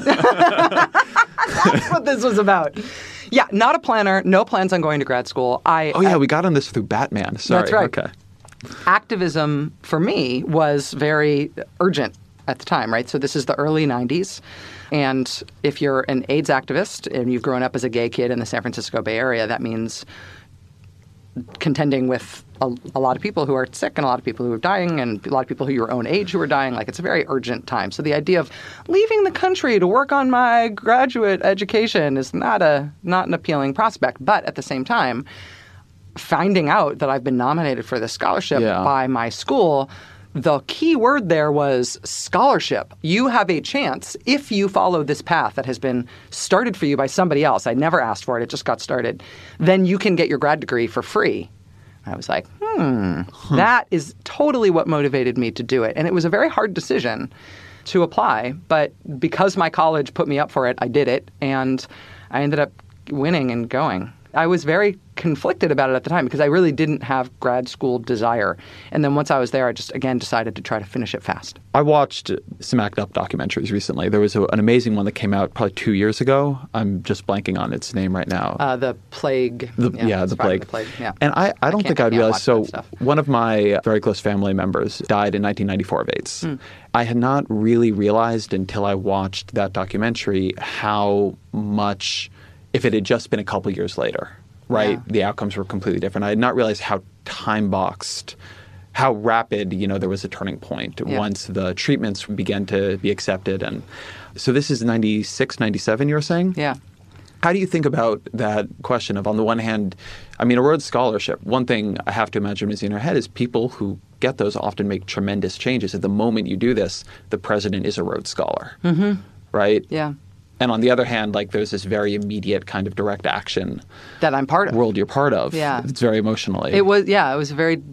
That's what this was about. Yeah, not a planner, no plans on going to grad school. I Oh, yeah, we got on this through Batman. Sorry. That's right. Okay. Activism for me was very urgent at the time, right? So this is the early nineties. And if you're an AIDS activist and you've grown up as a gay kid in the San Francisco Bay Area, that means contending with a, a lot of people who are sick and a lot of people who are dying and a lot of people who your own age who are dying. Like, it's a very urgent time. So the idea of leaving the country to work on my graduate education is not a not an appealing prospect. But at the same time, finding out that I've been nominated for this scholarship Yeah. by my school, the key word there was scholarship. You have a chance if you follow this path that has been started for you by somebody else. I never asked for it. It just got started. Then you can get your grad degree for free. I was like, hmm, that is totally what motivated me to do it. And it was a very hard decision to apply. But because my college put me up for it, I did it. And I ended up winning and going. I was very conflicted about it at the time because I really didn't have grad school desire. And then once I was there, I just, again, decided to try to finish it fast. I watched some ACT UP documentaries recently. There was a, an amazing one that came out probably two years ago. I'm just blanking on its name right now. Uh, the plague. The, yeah, the plague. The plague. Yeah. And I, I don't can't- think I can't realized. watch So that stuff. one of my very close family members died in nineteen ninety-four of AIDS. Hmm. I had not really realized until I watched that documentary how much, if it had just been a couple years later, right, Yeah. the outcomes were completely different. I had not realized how time boxed, how rapid, you know, there was a turning point Yeah. once the treatments began to be accepted. And so this is ninety-six, ninety-seven, you were saying? Yeah. How do you think about that question of, on the one hand, I mean, a Rhodes Scholarship, one thing I have to imagine is in your head is people who get those often make tremendous changes. At the moment you do this, the president is a Rhodes Scholar, mm-hmm. right? Yeah. And on the other hand, like, there's this very immediate kind of direct action That I'm part of. world you're part of. Yeah. It's very emotionally. It was, yeah, it was very,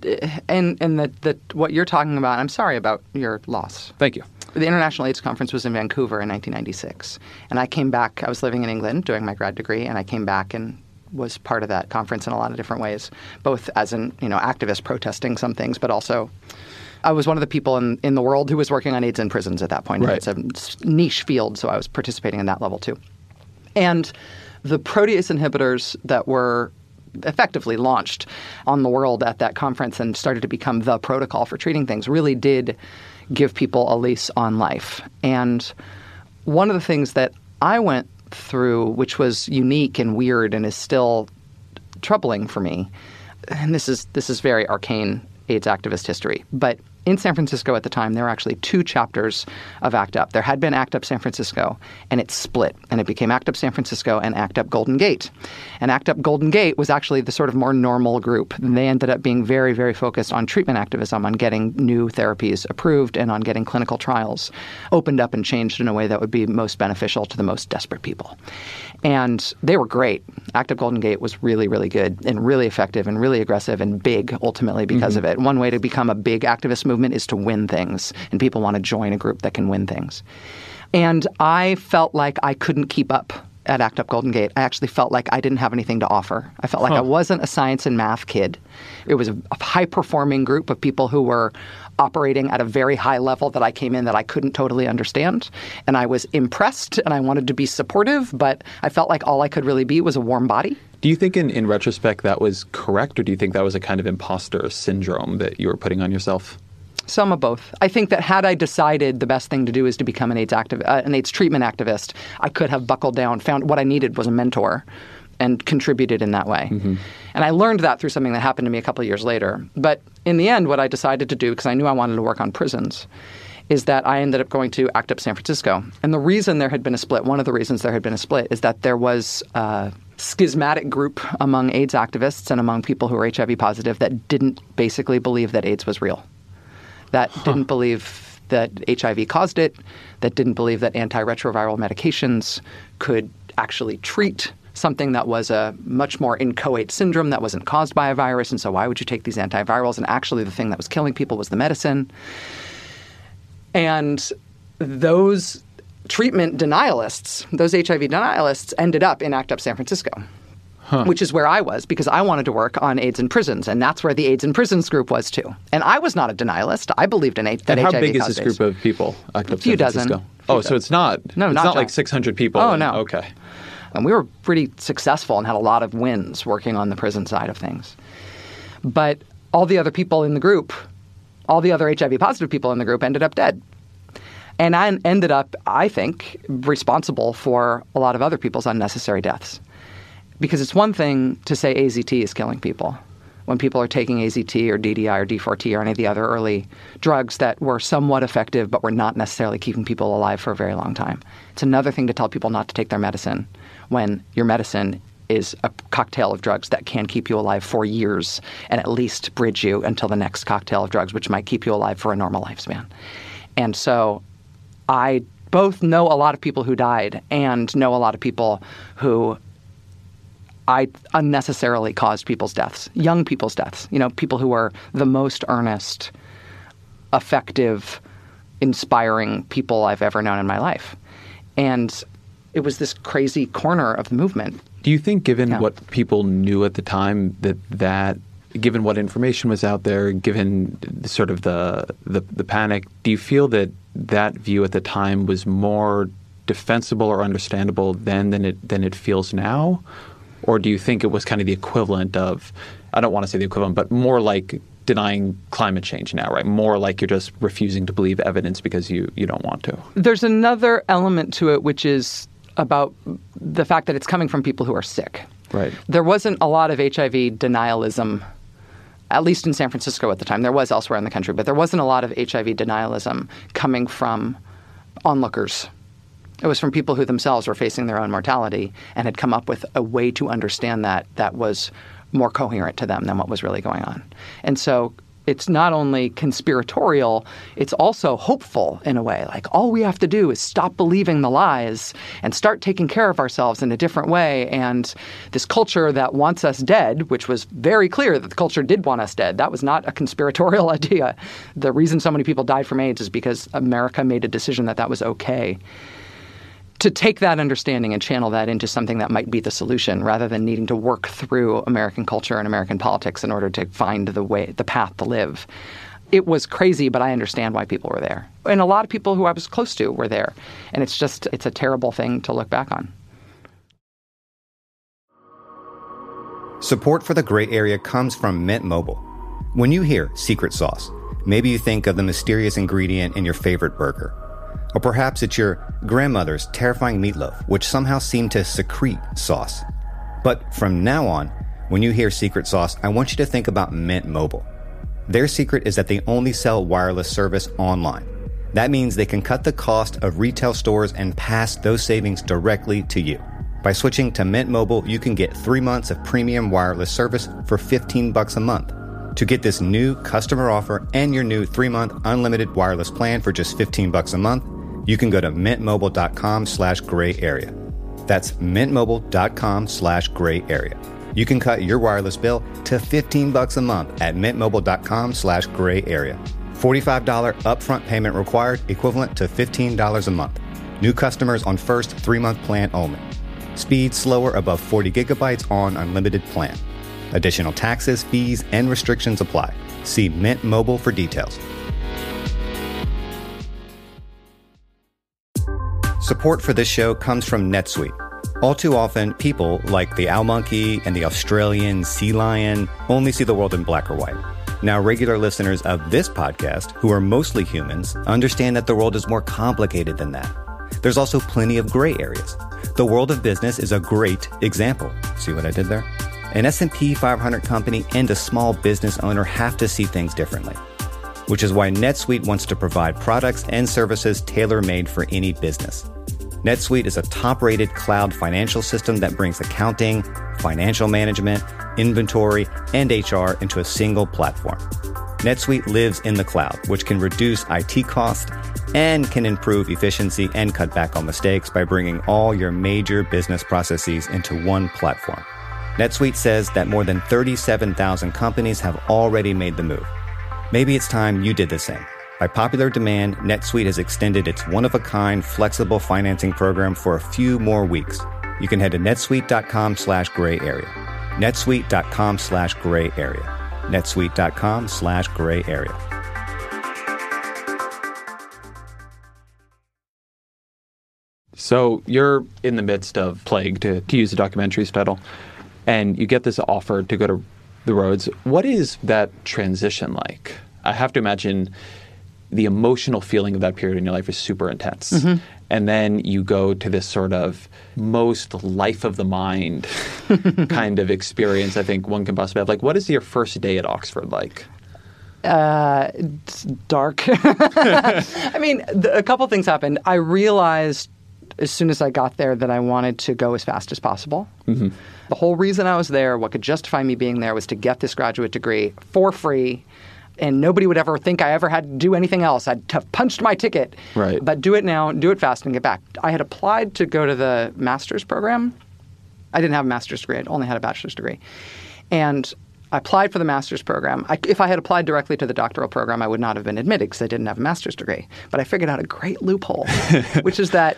and and the, the what you're talking about, I'm sorry about your loss. Thank you. The International AIDS Conference was in Vancouver in nineteen ninety-six. And I came back, I was living in England doing my grad degree, and I came back and was part of that conference in a lot of different ways, both as an, you know, activist protesting some things, but also I was one of the people in, in the world who was working on AIDS in prisons at that point. Right. It's a niche field, so I was participating in that level too. And the protease inhibitors that were effectively launched on the world at that conference and started to become the protocol for treating things really did give people a lease on life. And one of the things that I went through, which was unique and weird and is still troubling for me, and this is this is very arcane AIDS activist history, but in San Francisco at the time, there were actually two chapters of ACT UP. There had been ACT UP San Francisco, and it split, and it became ACT UP San Francisco and ACT UP Golden Gate. And ACT UP Golden Gate was actually the sort of more normal group. And they ended up being very, very focused on treatment activism, on getting new therapies approved and on getting clinical trials opened up and changed in a way that would be most beneficial to the most desperate people. And they were great. ACT UP Golden Gate was really, really good and really effective and really aggressive and big ultimately because mm-hmm. of it. One way to become a big activist movement is to win things, and people want to join a group that can win things. And I felt like I couldn't keep up at ACT UP Golden Gate. I actually felt like I didn't have anything to offer. I felt like huh. I wasn't a science and math kid. It was a high-performing group of people who were operating at a very high level that I came in that I couldn't totally understand. And I was impressed, and I wanted to be supportive, but I felt like all I could really be was a warm body. Do you think in, in retrospect that was correct, or do you think that was a kind of imposter syndrome that you were putting on yourself? Some of both. I think that had I decided the best thing to do is to become an AIDS activ- uh, an AIDS treatment activist, I could have buckled down, found what I needed was a mentor, and contributed in that way. Mm-hmm. And I learned that through something that happened to me a couple of years later. But in the end, what I decided to do, because I knew I wanted to work on prisons, is that I ended up going to ACT UP San Francisco. And the reason there had been a split, one of the reasons there had been a split, is that there was a schismatic group among AIDS activists and among people who were H I V positive that didn't basically believe that AIDS was real. That huh. didn't believe that H I V caused it, that didn't believe that antiretroviral medications could actually treat something that was a much more inchoate syndrome that wasn't caused by a virus. And so why would you take these antivirals? And actually the thing that was killing people was the medicine. And those treatment denialists, those H I V denialists ended up in ACT UP San Francisco. Huh. Which is where I was, because I wanted to work on AIDS in prisons, and that's where the AIDS in prisons group was too. And I was not a denialist. I believed in AIDS. And how big is this group of people? ACT UP a few San Francisco? dozen. Oh, so it's not. No, it's not, not like six hundred people. Oh, no. Okay. And we were pretty successful and had a lot of wins working on the prison side of things. But all the other people in the group, all the other H I V positive people in the group ended up dead. And I ended up, I think, responsible for a lot of other people's unnecessary deaths. Because it's one thing to say A Z T is killing people. When people are taking A Z T or D D I or D four T or any of the other early drugs that were somewhat effective but were not necessarily keeping people alive for a very long time. It's another thing to tell people not to take their medicine when your medicine is a cocktail of drugs that can keep you alive for years and at least bridge you until the next cocktail of drugs, which might keep you alive for a normal lifespan. And so I both know a lot of people who died and know a lot of people who I unnecessarily caused people's deaths, young people's deaths, you know, people who were the most earnest, effective, inspiring people I've ever known in my life. And it was this crazy corner of the movement. Do you think, given yeah. what people knew at the time, that that, given what information was out there, given sort of the, the the panic, do you feel that that view at the time was more defensible or understandable then than it than it feels now? Or do you think it was kind of the equivalent of, I don't want to say the equivalent, but more like denying climate change now, right? More like you're just refusing to believe evidence because you, you don't want to. There's another element to it, which is about the fact that it's coming from people who are sick. Right. There wasn't a lot of H I V denialism, at least in San Francisco at the time. There was elsewhere in the country, but there wasn't a lot of H I V denialism coming from onlookers. It was from people who themselves were facing their own mortality and had come up with a way to understand that that was more coherent to them than what was really going on. And so it's not only conspiratorial, it's also hopeful in a way. Like, all we have to do is stop believing the lies and start taking care of ourselves in a different way. And this culture that wants us dead, which was very clear that the culture did want us dead. That was not a conspiratorial idea. The reason so many people died from AIDS is because America made a decision that that was okay. To take that understanding and channel that into something that might be the solution, rather than needing to work through American culture and American politics in order to find the way, the path to live. It was crazy, but I understand why people were there. And a lot of people who I was close to were there. And it's just, it's a terrible thing to look back on. Support for the Gray Area comes from Mint Mobile. When you hear secret sauce, maybe you think of the mysterious ingredient in your favorite burger. Or perhaps it's your grandmother's terrifying meatloaf, which somehow seemed to secrete sauce. But from now on, when you hear secret sauce, I want you to think about Mint Mobile. Their secret is that they only sell wireless service online. That means they can cut the cost of retail stores and pass those savings directly to you. By switching to Mint Mobile, you can get three months of premium wireless service for fifteen bucks a month. To get this new customer offer and your new three-month unlimited wireless plan for just fifteen bucks a month, you can go to mintmobile.com slash gray area. That's mintmobile.com slash gray area. You can cut your wireless bill to fifteen bucks a month at mintmobile.com slash gray area. forty-five dollars upfront payment required, equivalent to fifteen dollars a month. New customers on first three-month plan only. Speed slower above forty gigabytes on unlimited plan. Additional taxes, fees, and restrictions apply. See Mint Mobile for details. Support for this show comes from NetSuite. All too often, people like the owl monkey and the Australian sea lion only see the world in black or white. Now, regular listeners of this podcast, who are mostly humans, understand that the world is more complicated than that. There's also plenty of gray areas. The world of business is a great example. See what I did there? An S and P five hundred company and a small business owner have to see things differently, which is why NetSuite wants to provide products and services tailor-made for any business. NetSuite is a top-rated cloud financial system that brings accounting, financial management, inventory, and H R into a single platform. NetSuite lives in the cloud, which can reduce I T costs and can improve efficiency and cut back on mistakes by bringing all your major business processes into one platform. NetSuite says that more than thirty-seven thousand companies have already made the move. Maybe it's time you did the same. By popular demand, NetSuite has extended its one-of-a-kind flexible financing program for a few more weeks. You can head to netsuite.com slash gray area. netsuite.com slash gray area. netsuite.com slash gray area. So you're in the midst of Plague, to, to use the documentary's title, and you get this offer to go to the roads. What is that transition like? I have to imagine the emotional feeling of that period in your life is super intense. Mm-hmm. And then you go to this sort of most life of the mind kind of experience I think one can possibly have. Like, what is your first day at Oxford like? Uh, it's dark. I mean, the, a couple things happened. I realized as soon as I got there that I wanted to go as fast as possible. Mm-hmm. The whole reason I was there, what could justify me being there, was to get this graduate degree for free. And nobody would ever think I ever had to do anything else. I'd have punched my ticket. Right. But do it now, do it fast, and get back. I had applied to go to the master's program. I didn't have a master's degree. I only had a bachelor's degree. And I applied for the master's program. I, if I had applied directly to the doctoral program, I would not have been admitted because I didn't have a master's degree. But I figured out a great loophole, which is that,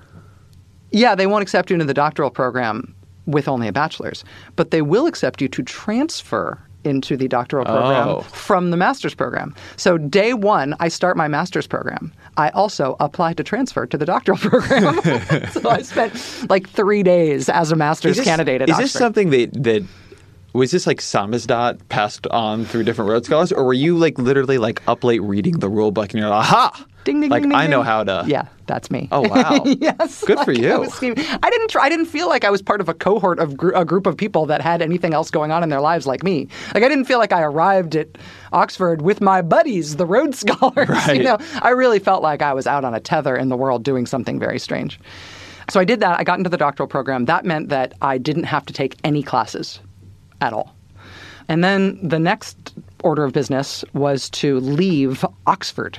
yeah, they won't accept you into the doctoral program with only a bachelor's, but they will accept you to transfer into the doctoral program oh. from the master's program. So day one, I start my master's program. I also applied to transfer to the doctoral program. So I spent like three days as a master's this, candidate at is Oxford. Is this something that, that was this like samizdat passed on through different Rhodes Scholars, or were you like literally like up late reading the rule book and you're like, aha! Ding, ding, like ding, ding, I know ding. how to. Yeah, that's me. Oh wow! Yes, good like, for you. I, was scheming. I didn't. Try, I didn't feel like I was part of a cohort of gr- a group of people that had anything else going on in their lives like me. Like I didn't feel like I arrived at Oxford with my buddies, the Rhodes Scholars. Right. You know, I really felt like I was out on a tether in the world doing something very strange. So I did that. I got into the doctoral program. That meant that I didn't have to take any classes at all. And then the next order of business was to leave Oxford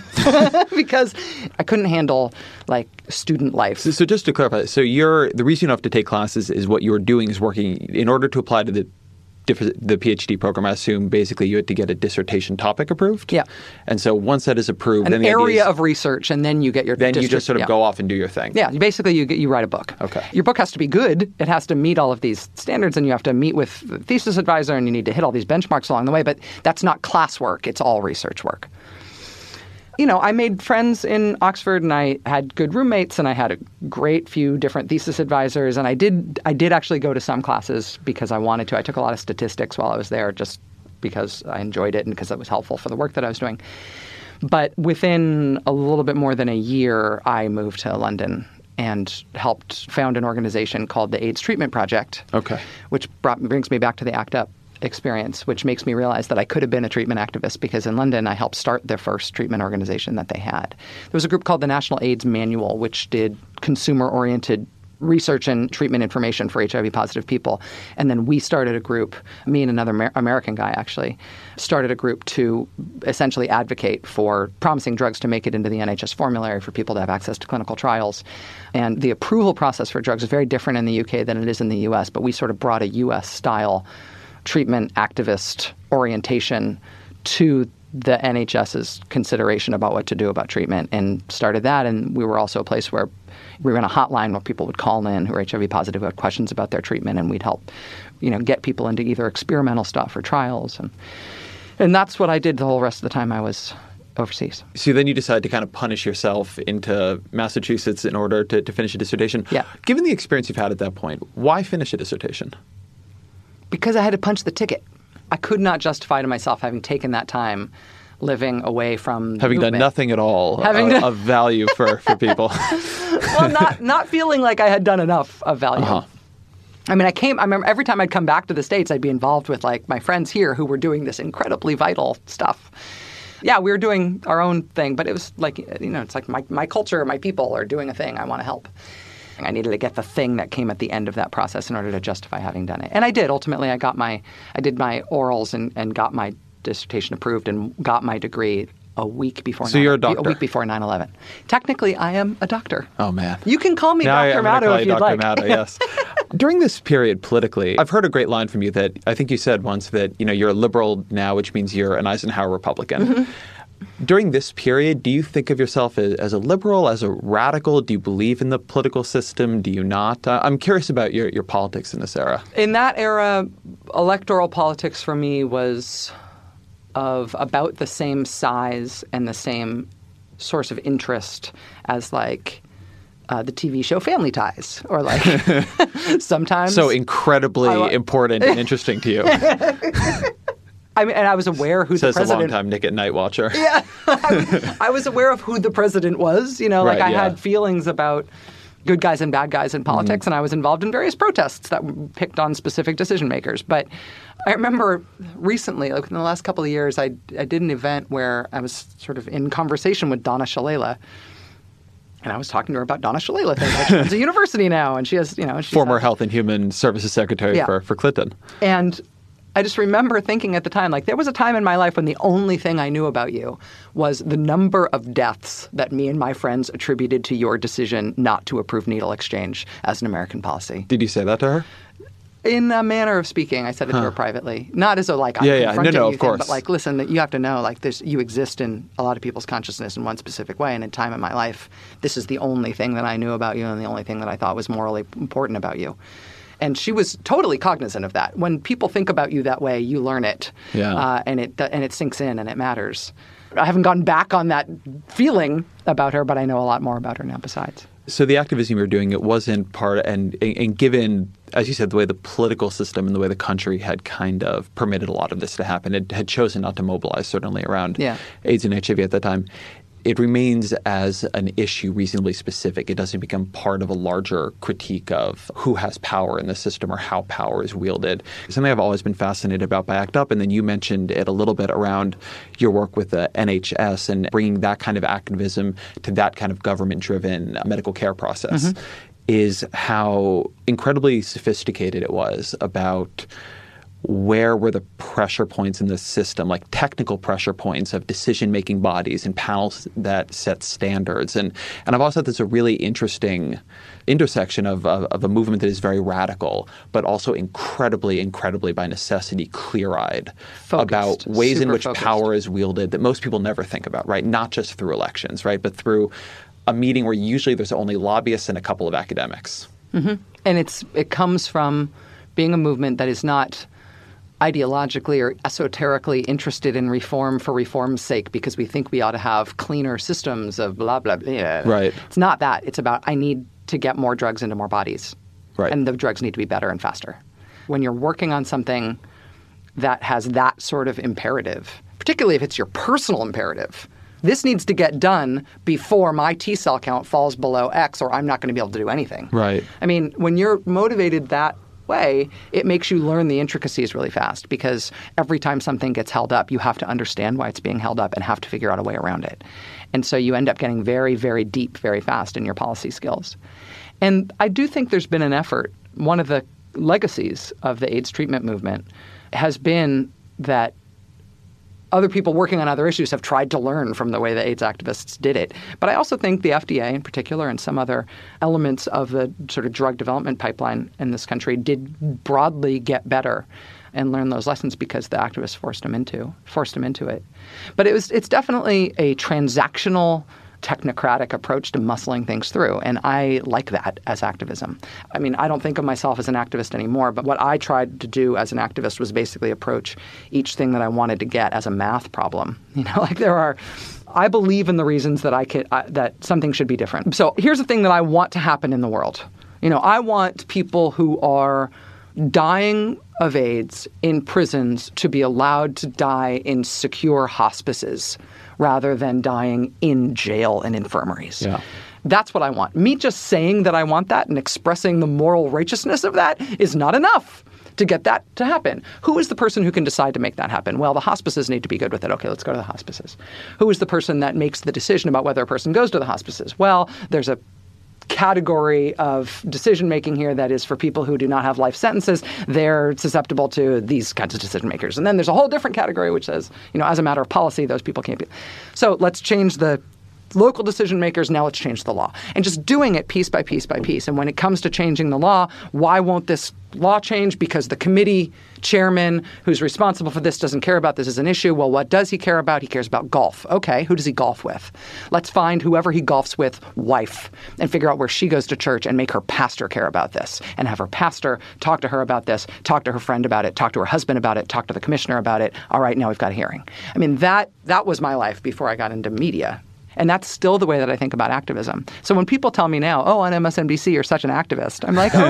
because I couldn't handle like student life. So, so just to clarify, so you're the reason you don't have to take classes is what you're doing is working in order to apply to the the PhD program. I assume basically you had to get a dissertation topic approved. Yeah. And so once that is approved, an then the area is, of research, and then you get your then district, you just sort of yeah. go off and do your thing. Yeah, basically you get, you write a book. Okay. Your book has to be good. It has to meet all of these standards, and you have to meet with the thesis advisor, and you need to hit all these benchmarks along the way. But that's not classwork. It's all research work. You know, I made friends in Oxford, and I had good roommates, and I had a great few different thesis advisors, and I did I did actually go to some classes because I wanted to. I took a lot of statistics while I was there just because I enjoyed it and because it was helpful for the work that I was doing. But within a little bit more than a year, I moved to London and helped found an organization called the AIDS Treatment Project, okay, which brought, brings me back to the ACT UP. experience, which makes me realize that I could have been a treatment activist, because in London I helped start their first treatment organization that they had. There was a group called the National AIDS Manual, which did consumer-oriented research and treatment information for H I V-positive people. And then we started a group, me and another Amer- American guy actually, started a group to essentially advocate for promising drugs to make it into the N H S formulary for people to have access to clinical trials. And the approval process for drugs is very different in the U K than it is in the U S, but we sort of brought a U S-style treatment activist orientation to the NHS's consideration about what to do about treatment, and started that. And we were also a place where we ran a hotline where people would call in who are H I V positive, who had questions about their treatment, and we'd help, you know, get people into either experimental stuff or trials. And and that's what I did the whole rest of the time I was overseas. So then you decided to kind of punish yourself into Massachusetts in order to, to finish a dissertation. Yeah. Given the experience you've had at that point, why finish a dissertation? Because I had to punch the ticket. I could not justify to myself having taken that time living away from the Having movement. done nothing at all Having uh, done- of value for, for people. Well, not not feeling like I had done enough of value. Uh-huh. I mean, I came, I remember every time I'd come back to the States, I'd be involved with like my friends here who were doing this incredibly vital stuff. Yeah, we were doing our own thing, but it was like, you know, it's like my, my culture, my people are doing a thing. I want to help. I needed to get the thing that came at the end of that process in order to justify having done it. And I did. Ultimately, I got my, I did my orals and, and got my dissertation approved and got my degree a week before. So you're a doctor? A week before nine eleven. Technically, I am a doctor. Oh, man. You can call me Now Doctor I, I'm Maddow call if you you'd Doctor like. Maddow, yes. During this period politically, I've heard a great line from you that I think you said once that, you know, you're a liberal now, which means you're an Eisenhower Republican. Mm-hmm. During this period, do you think of yourself as, as a liberal, as a radical? Do you believe in the political system? Do you not? Uh, I'm curious about your, your politics in this era. In that era, electoral politics for me was of about the same size and the same source of interest as like uh, the T V show Family Ties, or like sometimes. So incredibly I, important and interesting to you. I mean, and I was aware who Says the president. Says a longtime Nick at Night watcher. Yeah, I was, I was aware of who the president was. You know, like Right, I yeah. had feelings about good guys and bad guys in politics, Mm-hmm. and I was involved in various protests that picked on specific decision makers. But I remember recently, like in the last couple of years, I I did an event where I was sort of in conversation with Donna Shalala. And I was talking to her about Donna Shalala things. Like she runs a university now, and she has, you know, she's Former had- Health and Human Services Secretary Yeah. for, for Clinton. And I just remember thinking at the time, like, there was a time in my life when the only thing I knew about you was the number of deaths that me and my friends attributed to your decision not to approve needle exchange as an American policy. Did you say that to her? In a manner of speaking, I said it to her privately. Not as though, like, I'm Yeah, yeah. confronting No, no, you of thing, course. but, like, listen, that you have to know, like, there's, you exist in a lot of people's consciousness in one specific way, and in time in my life, this is the only thing that I knew about you and the only thing that I thought was morally important about you. And she was totally cognizant of that. When people think about you that way, you learn it, Yeah. uh, and it and it sinks in and it matters. I haven't gone back on that feeling about her, but I know a lot more about her now besides. So the activism you were doing, it wasn't part, and, and given, as you said, the way the political system and the way the country had kind of permitted a lot of this to happen, it had chosen not to mobilize, certainly around Yeah. AIDS and H I V at that time. It remains as an issue reasonably specific. It doesn't become part of a larger critique of who has power in the system or how power is wielded. Something I've always been fascinated about by ACT UP, and then you mentioned it a little bit around your work with the N H S and bringing that kind of activism to that kind of government-driven medical care process, mm-hmm. is how incredibly sophisticated it was about where were the pressure points in the system, like technical pressure points of decision-making bodies and panels that set standards. And and I've also thought there's a really interesting intersection of, of, of a movement that is very radical, but also incredibly, incredibly by necessity clear-eyed Focused, about ways in super which focused. power is wielded that most people never think about, right? Not just through elections, right? But through a meeting where usually there's only lobbyists and a couple of academics. Mm-hmm. And it's it comes from being a movement that is not ideologically or esoterically interested in reform for reform's sake because we think we ought to have cleaner systems of blah, blah, blah. Right. It's not that. It's about I need to get more drugs into more bodies. Right. And the drugs need to be better and faster. When you're working on something that has that sort of imperative, particularly if it's your personal imperative, this needs to get done before my T cell count falls below X or I'm not going to be able to do anything. Right. I mean, when you're motivated that way, it makes you learn the intricacies really fast because every time something gets held up, you have to understand why it's being held up and have to figure out a way around it. And so you end up getting very, very deep very fast in your policy skills. And I do think there's been an effort. One of the legacies of the AIDS treatment movement has been that other people working on other issues have tried to learn from the way the AIDS activists did it. But I also think the F D A in particular and some other elements of the sort of drug development pipeline in this country did broadly get better and learn those lessons because the activists forced them into forced them into it. But it was it's definitely a transactional, technocratic approach to muscling things through. And I like that as activism. I mean, I don't think of myself as an activist anymore, but what I tried to do as an activist was basically approach each thing that I wanted to get as a math problem. You know, like there are, I believe in the reasons that I could, uh, that something should be different. So here's the thing that I want to happen in the world. You know, I want people who are dying of AIDS in prisons to be allowed to die in secure hospices rather than dying in jail and infirmaries. Yeah. That's what I want. Me just saying that I want that and expressing the moral righteousness of that is not enough to get that to happen. Who is the person who can decide to make that happen? Well, the hospices need to be good with it. Okay, let's go to the hospices. Who is the person that makes the decision about whether a person goes to the hospices? Well, there's a category of decision-making here that is for people who do not have life sentences. They're susceptible to these kinds of decision makers. And then there's a whole different category which says, you know, as a matter of policy, those people can't be. So let's change the local decision makers. Now let's change the law. And just doing it piece by piece by piece. And when it comes to changing the law, why won't this law change? Because the committee chairman who's responsible for this doesn't care about this as an issue. Well, what does he care about? He cares about golf. Okay, who does he golf with? Let's find whoever he golfs with, wife, and figure out where she goes to church and make her pastor care about this and have her pastor talk to her about this, talk to her friend about it, talk to her husband about it, talk to the commissioner about it. All right, now we've got a hearing. I mean, that that was my life before I got into media. And that's still the way that I think about activism. So when people tell me now, oh, on M S N B C, you're such an activist, I'm like, oh,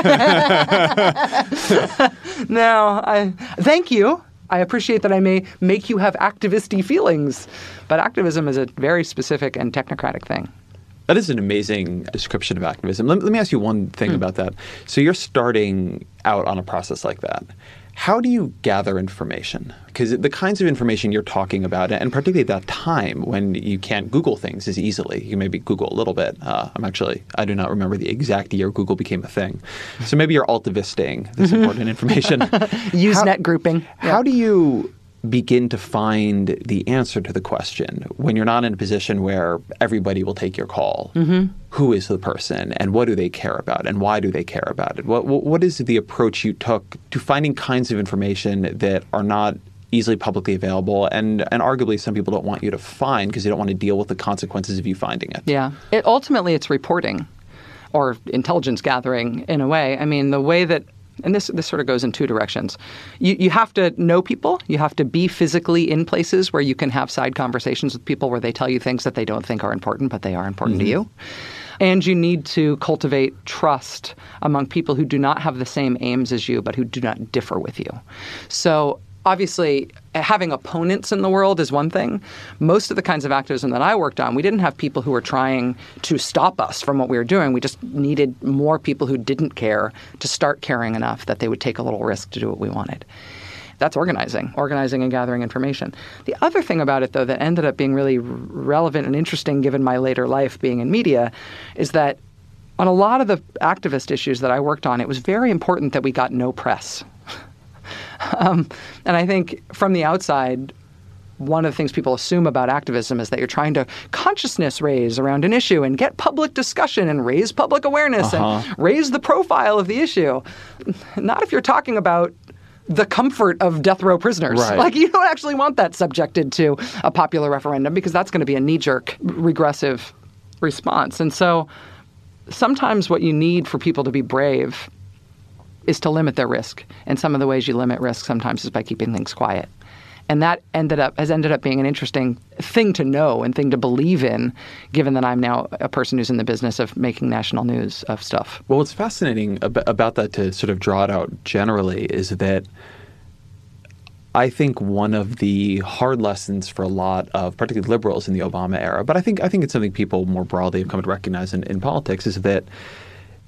really? No, I, thank you. I appreciate that I may make you have activist-y feelings. But activism is a very specific and technocratic thing. That is an amazing description of activism. Let, let me ask you one thing hmm. about that. So you're starting out on a process like that. How do you gather information? Because the kinds of information you're talking about, and particularly at that time when you can't Google things as easily, you maybe Google a little bit. Uh, I'm actually, I do not remember the exact year Google became a thing. So maybe you're altivisting this important information. Usenet how, grouping. Yeah. How do you begin to find the answer to the question when you're not in a position where everybody will take your call? Mm-hmm. Who is the person and what do they care about and why do they care about it? What What is the approach you took to finding kinds of information that are not easily publicly available and, and arguably some people don't want you to find because they don't want to deal with the consequences of you finding it? Yeah. It, ultimately, it's reporting or intelligence gathering in a way. I mean, the way that And this this sort of goes in two directions. You you have to know people. You have to be physically in places where you can have side conversations with people where they tell you things that they don't think are important, but they are important mm-hmm. to you. And you need to cultivate trust among people who do not have the same aims as you, but who do not differ with you. So obviously, having opponents in the world is one thing. Most of the kinds of activism that I worked on, we didn't have people who were trying to stop us from what we were doing. We just needed more people who didn't care to start caring enough that they would take a little risk to do what we wanted. That's organizing, organizing and gathering information. The other thing about it, though, that ended up being really relevant and interesting given my later life being in media is that on a lot of the activist issues that I worked on, it was very important that we got no press. Um, and I think from the outside, one of the things people assume about activism is that you're trying to consciousness raise around an issue and get public discussion and raise public awareness uh-huh. and raise the profile of the issue. Not if you're talking about the comfort of death row prisoners. Right. Like, you don't actually want that subjected to a popular referendum because that's going to be a knee-jerk, regressive response. And so sometimes what you need for people to be brave is to limit their risk. And some of the ways you limit risk sometimes is by keeping things quiet. And that ended up has ended up being an interesting thing to know and thing to believe in, given that I'm now a person who's in the business of making national news of stuff. Well, what's fascinating ab- about that, to sort of draw it out generally, is that I think one of the hard lessons for a lot of particularly liberals in the Obama era, but I think I think it's something people more broadly have come to recognize in, in politics, is that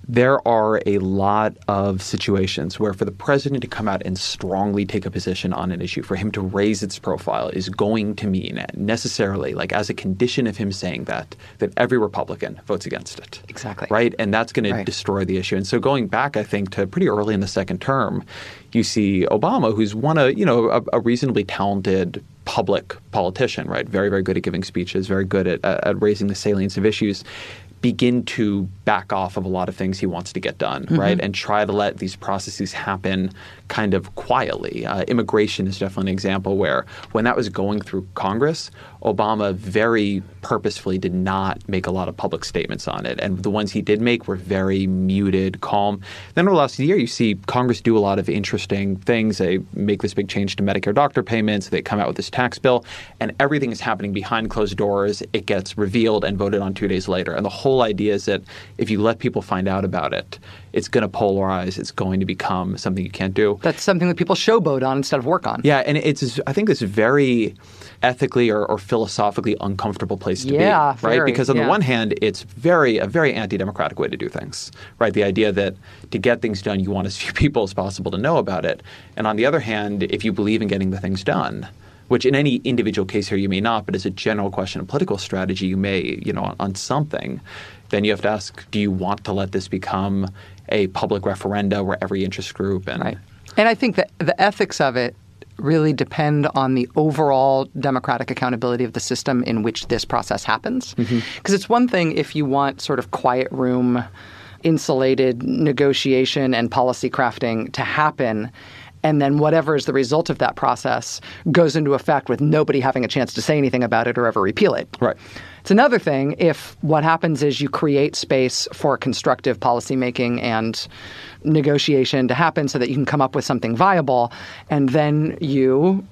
there are a lot of situations where for the president to come out and strongly take a position on an issue, for him to raise its profile, is going to mean necessarily, like as a condition of him saying that, that every Republican votes against it. Exactly. Right? And that's going Right. to destroy the issue. And so going back, I think, to pretty early in the second term, you see Obama, who's one a, you know, a, a reasonably talented public politician, right? Very, very good at giving speeches, very good at, at raising the salience of issues, begin to back off of a lot of things he wants to get done, mm-hmm. right? And try to let these processes happen kind of quietly. Uh, immigration is definitely an example where when that was going through Congress, Obama very purposefully did not make a lot of public statements on it. And the ones he did make were very muted, calm. Then over the last year, you see Congress do a lot of interesting things. They make this big change to Medicare doctor payments. They come out with this tax bill. And everything is happening behind closed doors. It gets revealed and voted on two days later. And the whole idea is that if you let people find out about it, it's going to polarize. It's going to become something you can't do. That's something that people showboat on instead of work on. Yeah, and it's I think it's a very ethically or, or philosophically uncomfortable place to yeah, be, right? Very, because on yeah. the one hand, it's very a very anti-democratic way to do things, right? The idea that to get things done, you want as few people as possible to know about it. And on the other hand, if you believe in getting the things done, which in any individual case here you may not, but as a general question of political strategy, you may, you know, on, on something, then you have to ask, do you want to let this become a public referenda where every interest group and right. And I think that the ethics of it really depend on the overall democratic accountability of the system in which this process happens. Because mm-hmm. it's one thing if you want sort of quiet room, insulated negotiation and policy crafting to happen, and then whatever is the result of that process goes into effect with nobody having a chance to say anything about it or ever repeal it. Right. It's another thing if what happens is you create space for constructive policymaking and negotiation to happen so that you can come up with something viable, and then you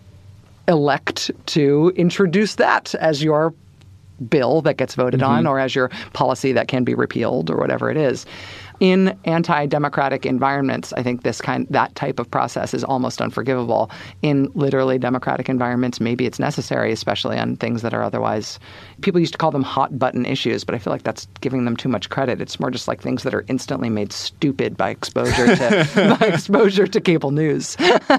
elect to introduce that as your bill that gets voted mm-hmm. on or as your policy that can be repealed or whatever it is. In anti-democratic environments, I think this kind, that type of process is almost unforgivable. In literally democratic environments, maybe it's necessary, especially on things that are otherwise. People used to call them hot button issues, but I feel like that's giving them too much credit. It's more just like things that are instantly made stupid by exposure to by exposure to cable news.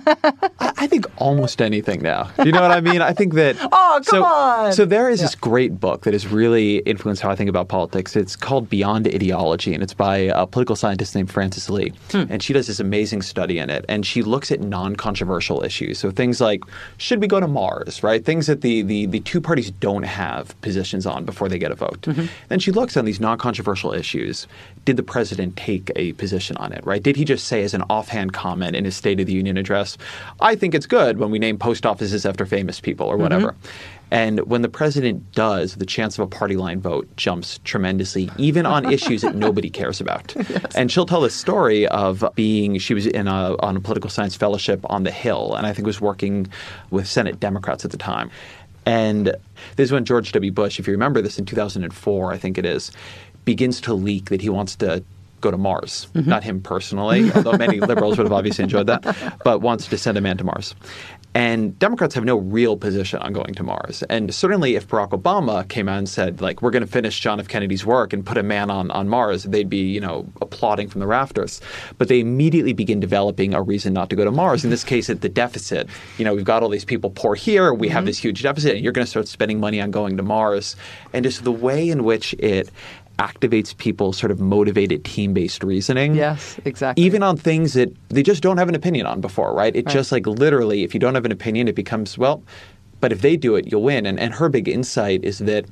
I think almost anything now. Do you know what I mean? I think that. Oh, come so, on! So there is yeah. this great book that has really influenced how I think about politics. It's called Beyond Ideology, and it's by a political scientist named Frances Lee. Hmm. And she does this amazing study in it. And she looks at non-controversial issues. So things like, should we go to Mars, right? Things that the, the, the two parties don't have positions on before they get a vote. Mm-hmm. Then she looks on these non-controversial issues. Did the president take a position on it, right? Did he just say as an offhand comment in his State of the Union address, I think it's good when we name post offices after famous people or whatever. Mm-hmm. And when the president does, the chance of a party line vote jumps tremendously, even on issues that nobody cares about. Yes. And she'll tell this story of being, she was in a, on a political science fellowship on the Hill, and I think was working with Senate Democrats at the time. And this is when George W. Bush, if you remember this, in two thousand four, I think it is, begins to leak that he wants to go to Mars. Mm-hmm. Not him personally, although many liberals would have obviously enjoyed that, but wants to send a man to Mars. And Democrats have no real position on going to Mars. And certainly if Barack Obama came out and said, like, we're going to finish John F. Kennedy's work and put a man on, on Mars, they'd be, you know, applauding from the rafters. But they immediately begin developing a reason not to go to Mars. In this case, at the deficit. You know, we've got all these people poor here. We mm-hmm. have this huge deficit. And you're going to start spending money on going to Mars. And just the way in which it activates people's sort of motivated team-based reasoning. Yes, exactly. Even on things that they just don't have an opinion on before, right? It right. just like literally, if you don't have an opinion, it becomes, well, but if they do it, you'll win. And, and her big insight is that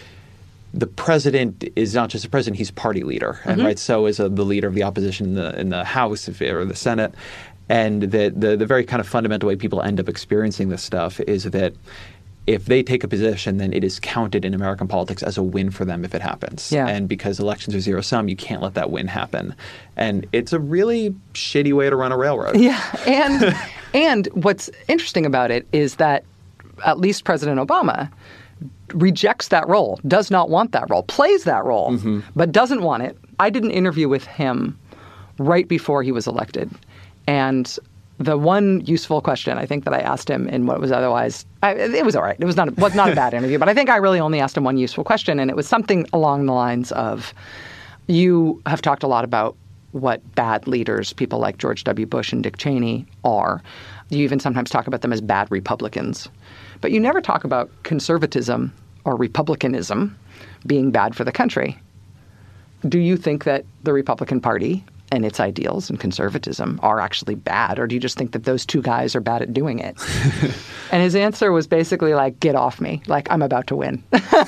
the president is not just a president, he's party leader. Mm-hmm. And right, so is a, the leader of the opposition in the, in the House or the Senate. And the, the, the very kind of fundamental way people end up experiencing this stuff is that if they take a position, then it is counted in American politics as a win for them if it happens. Yeah. And because elections are zero-sum, you can't let that win happen. And it's a really shitty way to run a railroad. Yeah. And and what's interesting about it is that at least President Obama rejects that role, does not want that role, plays that role, mm-hmm. but doesn't want it. I did an interview with him right before he was elected. And the one useful question I think that I asked him in what was otherwise, I, it was all right. It was not, was not a bad interview, but I think I really only asked him one useful question, and it was something along the lines of, You have talked a lot about what bad leaders, people like George W. Bush and Dick Cheney, are. You even sometimes talk about them as bad Republicans. But you never talk about conservatism or republicanism being bad for the country. Do you think that the Republican Party and its ideals and conservatism are actually bad, or do you just think that those two guys are bad at doing it? And his answer was basically like, get off me. Like, I'm about to win.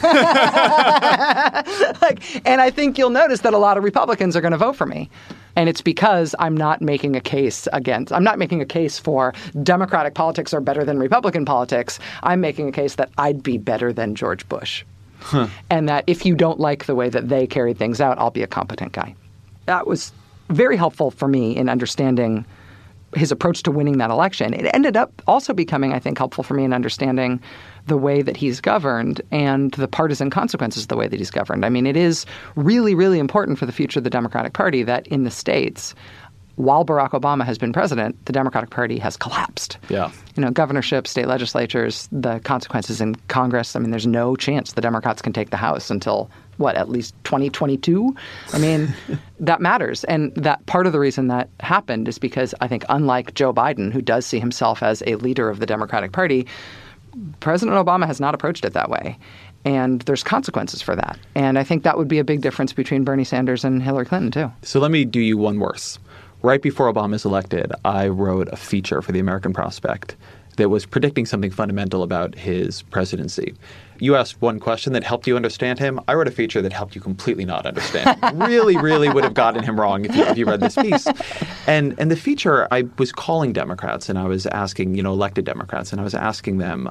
like, and I think you'll notice that a lot of Republicans are going to vote for me. And it's because I'm not making a case against, I'm not making a case for Democratic politics are better than Republican politics. I'm making a case that I'd be better than George Bush. Huh. And that if you don't like the way that they carried things out, I'll be a competent guy. That was very helpful for me in understanding his approach to winning that election. It ended up also becoming, I think, helpful for me in understanding the way that he's governed and the partisan consequences of the way that he's governed. I mean, it is really, really important for the future of the Democratic Party that in the states, while Barack Obama has been president, the Democratic Party has collapsed. Yeah. You know, governorships, state legislatures, the consequences in Congress. I mean, there's no chance the Democrats can take the House until, what, at least twenty twenty-two? I mean, that matters. And that part of the reason that happened is because I think unlike Joe Biden, who does see himself as a leader of the Democratic Party, President Obama has not approached it that way. And there's consequences for that. And I think that would be a big difference between Bernie Sanders and Hillary Clinton, too. So let me do you one worse. Right before Obama is elected, I wrote a feature for the American Prospect that was predicting something fundamental about his presidency. You asked one question that helped you understand him. I wrote a feature that helped you completely not understand him. really, really would have gotten him wrong if you, if you read this piece. And and the feature, I was calling Democrats and I was asking, you know, elected Democrats, and I was asking them,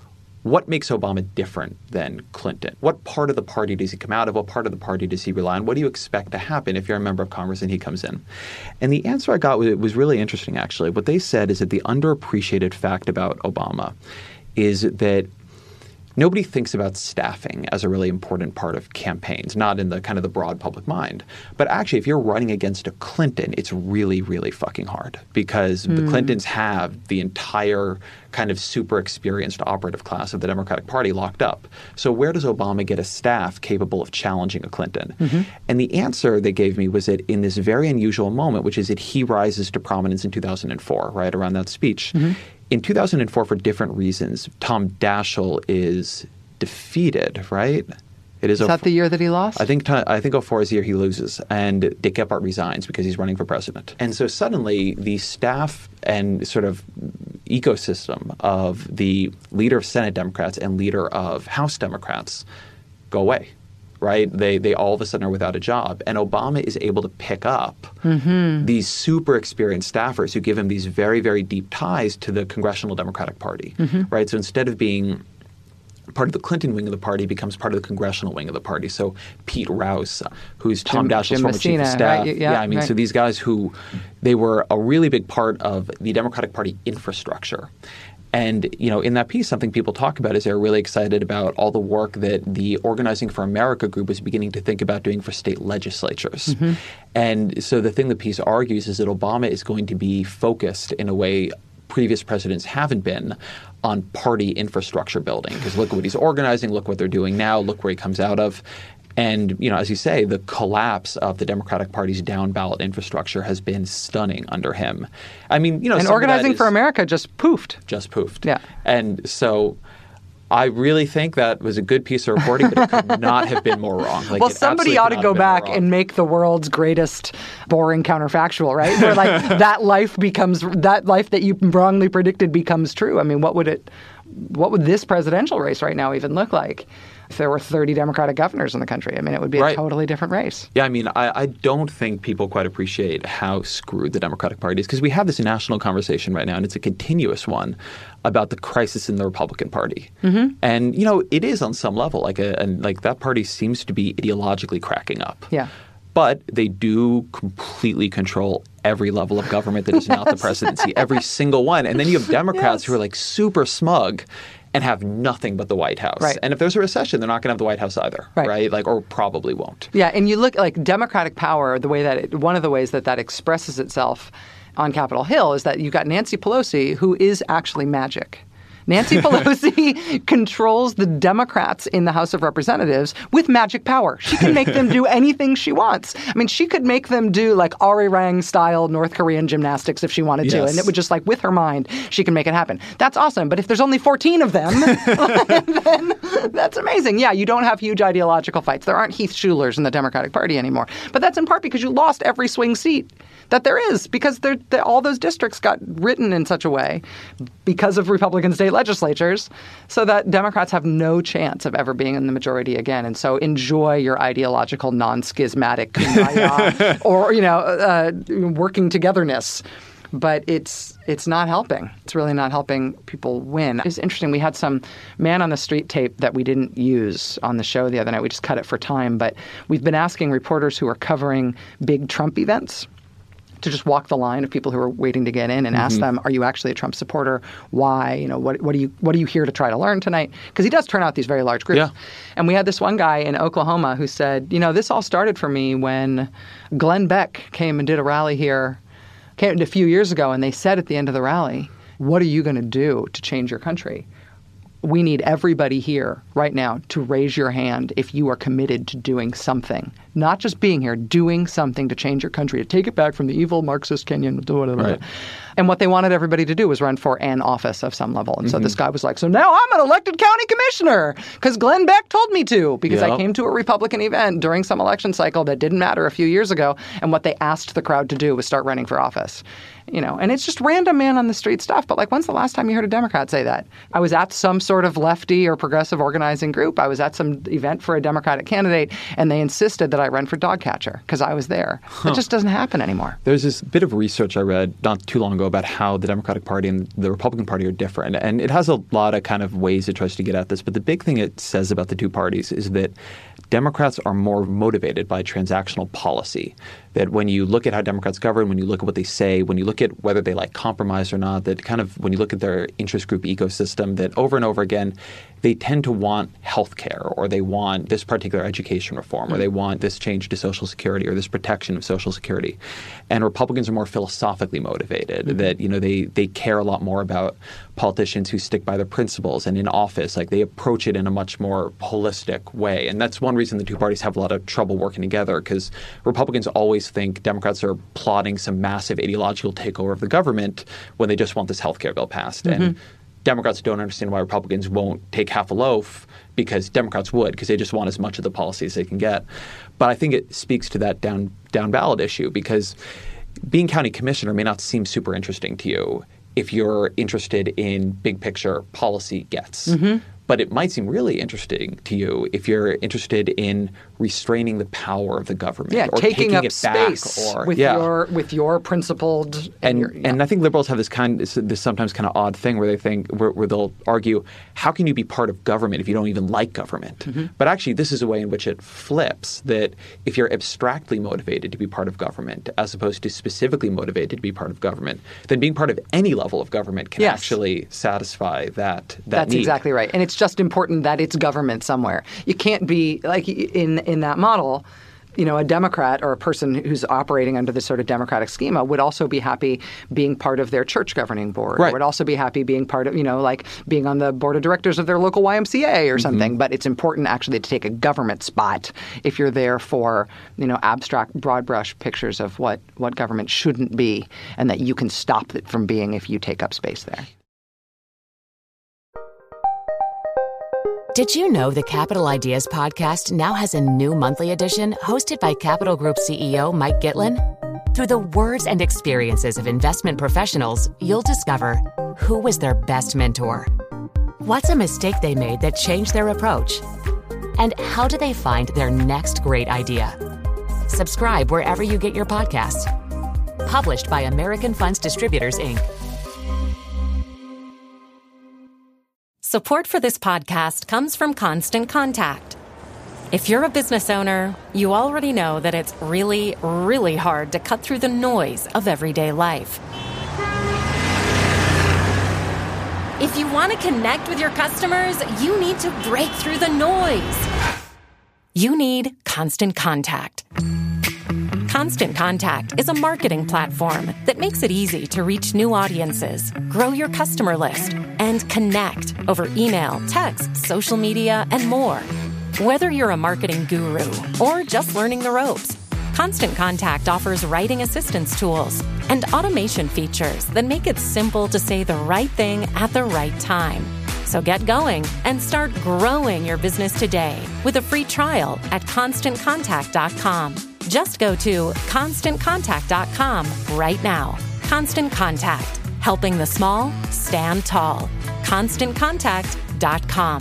what makes Obama different than Clinton? What part of the party does he come out of? What part of the party does he rely on? What do you expect to happen if you're a member of Congress and he comes in? And the answer I got was, was really interesting, actually. What they said is that the underappreciated fact about Obama is that nobody thinks about staffing as a really important part of campaigns, not in the kind of the broad public mind. But actually, if you're running against a Clinton, it's really, really fucking hard because mm. the Clintons have the entire kind of super experienced operative class of the Democratic Party locked up. So where does Obama get a staff capable of challenging a Clinton? Mm-hmm. And the answer they gave me was that in this very unusual moment, which is that he rises to prominence in two thousand four, right around that speech, mm-hmm. In two thousand four, for different reasons, Tom Daschle is defeated, right? It is, is that the year that he lost? I think I think oh four is the year he loses, and Dick Gephardt resigns because he's running for president. And so suddenly the staff and sort of ecosystem of the leader of Senate Democrats and leader of House Democrats go away. Right? They they all of a sudden are without a job. And Obama is able to pick up mm-hmm. these super experienced staffers who give him these very, very deep ties to the Congressional Democratic Party. Mm-hmm. Right? So instead of being part of the Clinton wing of the party, becomes part of the congressional wing of the party. So Pete Rouse, who's Tom Jim, Daschle's Jim former Messina, chief of staff. Right? Yeah, yeah, I mean, right. so these guys who they were a really big part of the Democratic Party infrastructure. And, you know, in that piece, something people talk about is they're really excited about all the work that the Organizing for America group was beginning to think about doing for state legislatures. Mm-hmm. And so the thing the piece argues is that Obama is going to be focused in a way previous presidents haven't been on party infrastructure building. Because look what he's organizing, look what they're doing now, look where he comes out of. And, you know, as you say, the collapse of the Democratic Party's down-ballot infrastructure has been stunning under him. I mean, you know, and Organizing for America just poofed. Just poofed. Yeah. And so I really think that was a good piece of reporting, but it could not have been more wrong. Like, well, somebody ought to go back and make the world's greatest boring counterfactual, right? Where like that life becomes that life that you wrongly predicted becomes true. I mean, what would it? What would this presidential race right now even look like? If there were thirty Democratic governors in the country, I mean, it would be a right. totally different race. Yeah, I mean, I, I don't think people quite appreciate how screwed the Democratic Party is because we have this national conversation right now, and it's a continuous one about the crisis in the Republican Party. Mm-hmm. And, you know, it is on some level, like a, and like that party seems to be ideologically cracking up. Yeah. But they do completely control every level of government that is not yes. the presidency, every single one. And then you have Democrats yes. who are like super smug and have nothing but the White House. Right. And if there's a recession, they're not going to have the White House either, right. right? Like, or probably won't. Yeah, and you look like Democratic power, the way that it, one of the ways that that expresses itself on Capitol Hill is that you've got Nancy Pelosi, who is actually magic. Nancy Pelosi controls the Democrats in the House of Representatives with magic power. She can make them do anything she wants. I mean, she could make them do like Arirang-style North Korean gymnastics if she wanted yes. to, and it would just like, with her mind, she can make it happen. That's awesome. But if there's only fourteen of them, then that's amazing. Yeah, you don't have huge ideological fights. There aren't Heath Schulers in the Democratic Party anymore. But that's in part because you lost every swing seat that there is, because they're, they're, all those districts got written in such a way because of Republican state legislatures so that Democrats have no chance of ever being in the majority again. And so enjoy your ideological non-schismatic kumbaya or, you know, uh, working togetherness. But it's it's not helping. It's really not helping people win. It's interesting. We had some man on the street tape that we didn't use on the show the other night. We just cut it for time. But we've been asking reporters who are covering big Trump events to just walk the line of people who are waiting to get in and mm-hmm. ask them, are you actually a Trump supporter? Why? You know, what what are you what are you here to try to learn tonight? Because he does turn out these very large groups. Yeah. And we had this one guy in Oklahoma who said, you know, this all started for me when Glenn Beck came and did a rally here came a few years ago, and they said at the end of the rally, what are you going to do to change your country? We need everybody here right now to raise your hand if you are committed to doing something. Not just being here, doing something to change your country, to take it back from the evil Marxist Kenyan. Right. And what they wanted everybody to do was run for an office of some level. And mm-hmm. so this guy was like, so now I'm an elected county commissioner because Glenn Beck told me to, because yep. I came to a Republican event during some election cycle that didn't matter a few years ago. And what they asked the crowd to do was start running for office. You know, and it's just random man on the street stuff. But like, when's the last time you heard a Democrat say that? I was at some sort of lefty or progressive organizing group. I was at some event for a Democratic candidate, and they insisted that I run for dog catcher because I was there. Huh. It just doesn't happen anymore. There's this bit of research I read not too long ago about how the Democratic Party and the Republican Party are different. And it has a lot of kind of ways it tries to get at this. But the big thing it says about the two parties is that Democrats are more motivated by transactional policy. That when you look at how Democrats govern, when you look at what they say, when you look at whether they like compromise or not, that kind of when you look at their interest group ecosystem, that over and over again, they tend to want health care, or they want this particular education reform, or they want this change to Social Security, or this protection of Social Security. And Republicans are more philosophically motivated, mm-hmm. that, you know, they they care a lot more about politicians who stick by their principles, and in office, like they approach it in a much more holistic way. And that's one reason the two parties have a lot of trouble working together, because Republicans always think Democrats are plotting some massive ideological takeover of the government when they just want this health care bill passed. Mm-hmm. And Democrats don't understand why Republicans won't take half a loaf, because Democrats would, because they just want as much of the policy as they can get. But I think it speaks to that down down ballot issue, because being county commissioner may not seem super interesting to you if you're interested in big picture policy gets. Mm-hmm. But it might seem really interesting to you if you're interested in restraining the power of the government, yeah, or taking, taking up it space back, or with yeah. your with your principled and and, your, yeah. and I think liberals have this kind this, this sometimes kind of odd thing where they think where, where they'll argue, how can you be part of government if you don't even like government? Mm-hmm. But actually, this is a way in which it flips, that if you're abstractly motivated to be part of government as opposed to specifically motivated to be part of government, then being part of any level of government can yes. actually satisfy that that That's need. Exactly right, and it's just important that it's government somewhere. You can't be like in in that model. You know, a Democrat or a person who's operating under this sort of democratic schema would also be happy being part of their church governing board. Right. Or would also be happy being part of, you know, like being on the board of directors of their local Y M C A or something. Mm-hmm. But it's important actually to take a government spot if you're there for, you know, abstract, broad brush pictures of what, what government shouldn't be, and that you can stop it from being if you take up space there. Did you know the Capital Ideas podcast now has a new monthly edition hosted by Capital Group C E O Mike Gitlin? Through the words and experiences of investment professionals, you'll discover who was their best mentor, what's a mistake they made that changed their approach, and how do they find their next great idea. Subscribe wherever you get your podcasts. Published by American Funds Distributors, Incorporated. Support for this podcast comes from Constant Contact. If you're a business owner, you already know that it's really, really hard to cut through the noise of everyday life. If you want to connect with your customers, you need to break through the noise. You need Constant Contact. Constant Contact is a marketing platform that makes it easy to reach new audiences, grow your customer list, and connect over email, text, social media, and more. Whether you're a marketing guru or just learning the ropes, Constant Contact offers writing assistance tools and automation features that make it simple to say the right thing at the right time. So get going and start growing your business today with a free trial at constant contact dot com. Just go to constant contact dot com right now. Constant Contact, helping the small stand tall. constant contact dot com.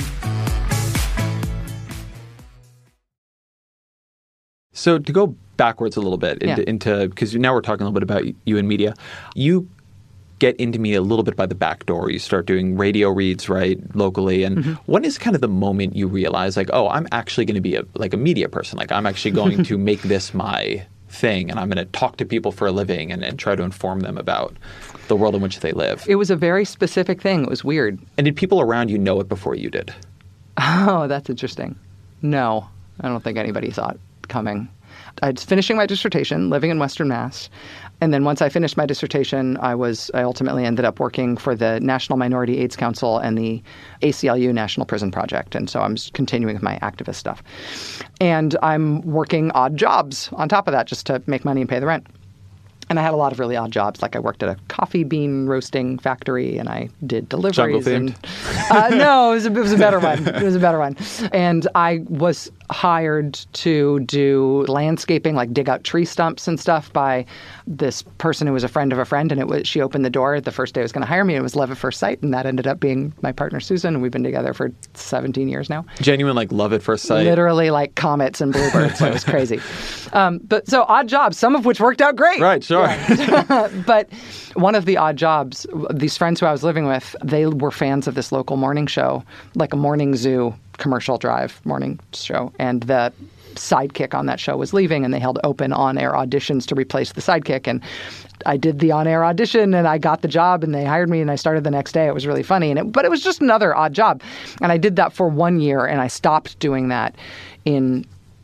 So to go backwards a little bit into, Yeah. into because now we're talking a little bit about you and media. You get into media a little bit by the back door. You start doing radio reads, right, locally. And Mm-hmm. when is kind of the moment you realize, like, oh, I'm actually going to be a like a media person. Like, I'm actually going to make this my thing, and I'm going to talk to people for a living and, and try to inform them about the world in which they live. It was a very specific thing. It was weird. And did people around you know it before you did? Oh, that's interesting. No, I don't think anybody saw it coming. I was finishing my dissertation, living in Western Mass. And then once I finished my dissertation, I was I ultimately ended up working for the National Minority AIDS Council and the A C L U National Prison Project. And so I'm s- continuing with my activist stuff. And I'm working odd jobs on top of that just to make money and pay the rent. And I had a lot of really odd jobs. Like I worked at a coffee bean roasting factory, and I did deliveries. Jungle And, uh, no, it was, a, it was a better one. It was a better one. And I was hired to do landscaping, like dig out tree stumps and stuff, by this person who was a friend of a friend. And it was she opened the door the first day I was going to hire me. And it was love at first sight, and that ended up being my partner Susan. And we've been together for seventeen years now. Genuine, like, love at first sight. Literally like comets and bluebirds. So it was crazy. Um, but so odd jobs, some of which worked out great. Right, sure. Yeah. But one of the odd jobs, these friends who I was living with, they were fans of this local morning show, like a morning zoo commercial drive morning show. And the sidekick on that show was leaving, and they held open on-air auditions to replace the sidekick. And I did the on-air audition, and I got the job, and they hired me, and I started the next day. It was really funny. And it, but it was just another odd job. And I did that for one year, and I stopped doing that in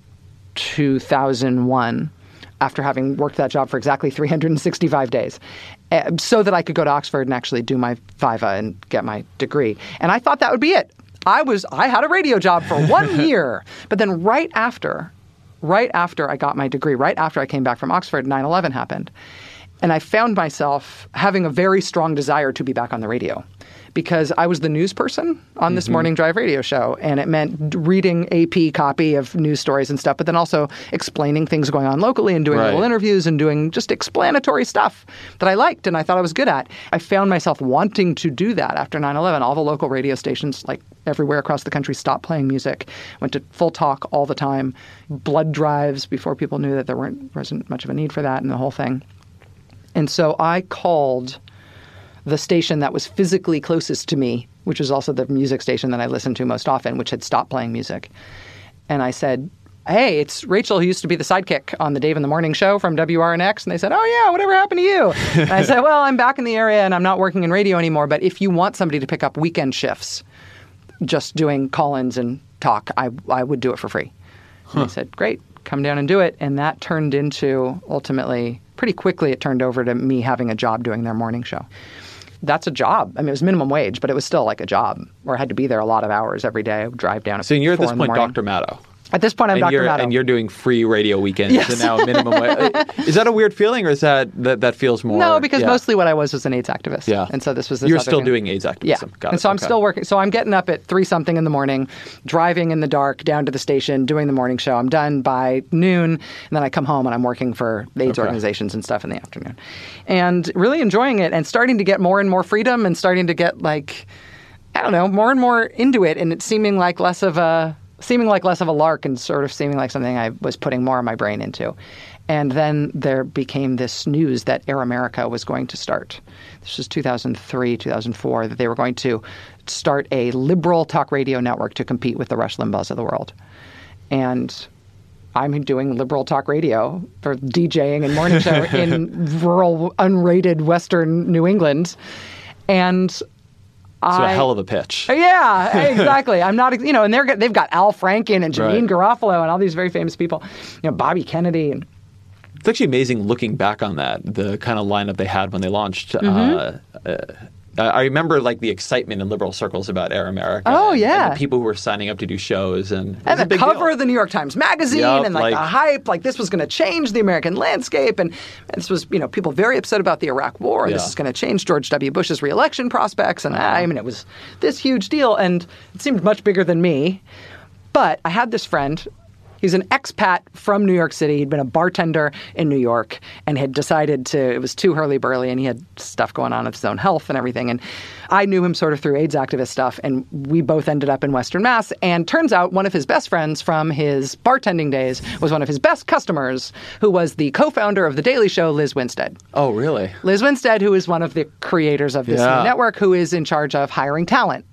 two thousand one. After having worked that job for exactly three hundred sixty-five days, uh, so that I could go to Oxford and actually do my FIVA and get my degree. And I thought that would be it. I was I had a radio job for one year. But then right after, right after I got my degree, right after I came back from Oxford, nine eleven happened. And I found myself having a very strong desire to be back on the radio, because I was the news person on this Mm-hmm. morning drive radio show, and it meant reading A P copy of news stories and stuff, but then also explaining things going on locally and doing Right. little interviews and doing just explanatory stuff that I liked and I thought I was good at. I found myself wanting to do that after nine eleven. All the local radio stations, like everywhere across the country, stopped playing music, went to full talk all the time, blood drives before people knew that there weren't wasn't much of a need for that, and the whole thing. And so I called the station that was physically closest to me, which was also the music station that I listened to most often, which had stopped playing music. And I said, hey, it's Rachel, who used to be the sidekick on the Dave in the Morning show from W R N X. And they said, oh, yeah, whatever happened to you? And I said, well, I'm back in the area and I'm not working in radio anymore. But if you want somebody to pick up weekend shifts, just doing call-ins and talk, I, I would do it for free. Huh. And they said, great, come down and do it. And that turned into, ultimately, pretty quickly, it turned over to me having a job doing their morning show. That's a job. I mean, it was minimum wage, but it was still like a job where I had to be there a lot of hours every day. I would drive down at So you're at four this in the point morning. Doctor Maddow. At this point, I'm and Doctor you're, Maddow. And you're doing free radio weekends Yes. and now a minimum wage. Is that a weird feeling, or is that that, that feels more? No, because yeah. mostly what I was was an AIDS activist. Yeah. And so this was this You're other still thing. doing AIDS activism. Yeah. Got and it. so I'm Okay. still working. So I'm getting up at three something in the morning, driving in the dark down to the station, doing the morning show. I'm done by noon, and then I come home and I'm working for AIDS Okay. organizations and stuff in the afternoon. And really enjoying it and starting to get more and more freedom and starting to get like, I don't know, more and more into it, and it's seeming like less of a seeming like less of a lark and sort of seeming like something I was putting more of my brain into. And then there became this news that Air America was going to start. This was two thousand three, two thousand four, that they were going to start a liberal talk radio network to compete with the Rush Limbaughs of the world. And I'm doing liberal talk radio for DJing and morning show in rural, unrated Western New England. And It's I, a hell of a pitch. Yeah, exactly. I'm not, you know, and they're they've got Al Franken and Janine Right. Garofalo and all these very famous people, you know, Bobby Kennedy, and It's actually amazing looking back on that, the kind of lineup they had when they launched. Mm-hmm. Uh, uh, I remember like the excitement in liberal circles about Air America. Oh, and, yeah. and the people who were signing up to do shows. And, it was And a the big cover deal. of the New York Times Magazine Yep, and like, like- the hype, like this was going to change the American landscape. And, and this was, you know, people very upset about the Iraq War. And Yeah. this is going to change George W. Bush's reelection prospects. And I mean, it was this huge deal. And it seemed much bigger than me. But I had this friend. He's an expat from New York City. He'd been a bartender in New York and had decided to, it was too hurly-burly, and he had stuff going on with his own health and everything. And I knew him sort of through AIDS activist stuff, and we both ended up in Western Mass. And turns out one of his best friends from his bartending days was one of his best customers, who was the co-founder of The Daily Show, Liz Winstead. Oh, really? Liz Winstead, who is one of the creators of this Yeah. new network, who is in charge of hiring talent.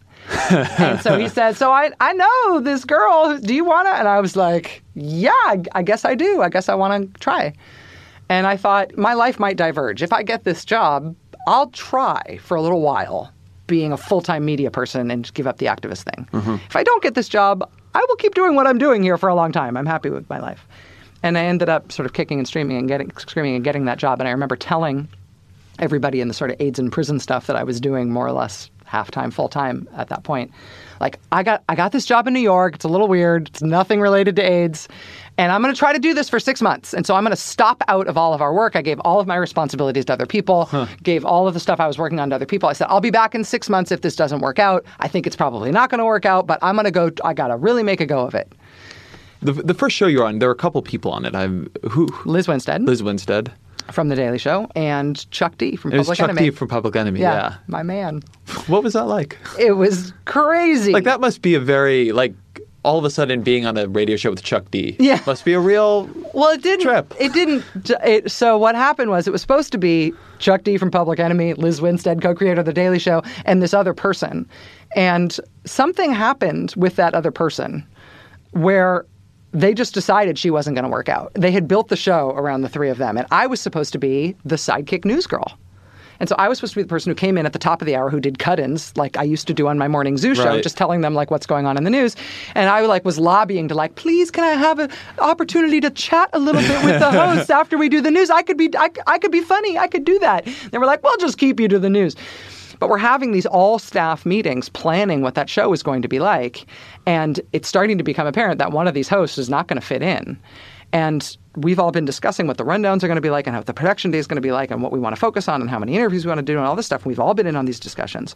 And so he said, so I, I know this girl, do you want to? And I was like, yeah, I, I guess I do. I guess I want to try. And I thought, my life might diverge. If I get this job, I'll try for a little while being a full-time media person and just give up the activist thing. Mm-hmm. If I don't get this job, I will keep doing what I'm doing here for a long time. I'm happy with my life. And I ended up sort of kicking and screaming and getting, screaming and getting that job. And I remember telling everybody in the sort of AIDS in prison stuff that I was doing more or less half-time, full-time at that point. Like, I got I got this job in New York. It's a little weird. It's nothing related to AIDS. And I'm going to try to do this for six months. And so I'm going to stop out of all of our work. I gave all of my responsibilities to other people, huh. gave all of the stuff I was working on to other people. I said, I'll be back in six months if this doesn't work out. I think it's probably not going to work out, but I'm going to go, I got to really make a go of it. The the first show you were on, there were a couple people on it. I'm who? Liz Winstead. Liz Winstead. From The Daily Show, and Chuck D from it was Public Chuck Enemy. D from Public Enemy, yeah, yeah. My man. What was that like? It was crazy. Like, that must be a very, like, all of a sudden being on a radio show with Chuck D. Yeah. Must be a real well, it didn't, trip. It didn't. It, so what happened was it was supposed to be Chuck D from Public Enemy, Liz Winstead, co-creator of The Daily Show, and this other person. And something happened with that other person where they just decided she wasn't going to work out. They had built the show around the three of them, and I was supposed to be the sidekick news girl. And so I was supposed to be the person who came in at the top of the hour who did cut-ins, like I used to do on my morning zoo show, right. just telling them like what's going on in the news. And I like was lobbying to like, please, can I have an opportunity to chat a little bit with the hosts after we do the news? I could be, I, I could be funny. I could do that. They were like, we'll just keep you to the news. But we're having these all-staff meetings planning what that show is going to be like. And it's starting to become apparent that one of these hosts is not going to fit in. And we've all been discussing what the rundowns are going to be like and how the production day is going to be like and what we want to focus on and how many interviews we want to do and all this stuff. We've all been in on these discussions.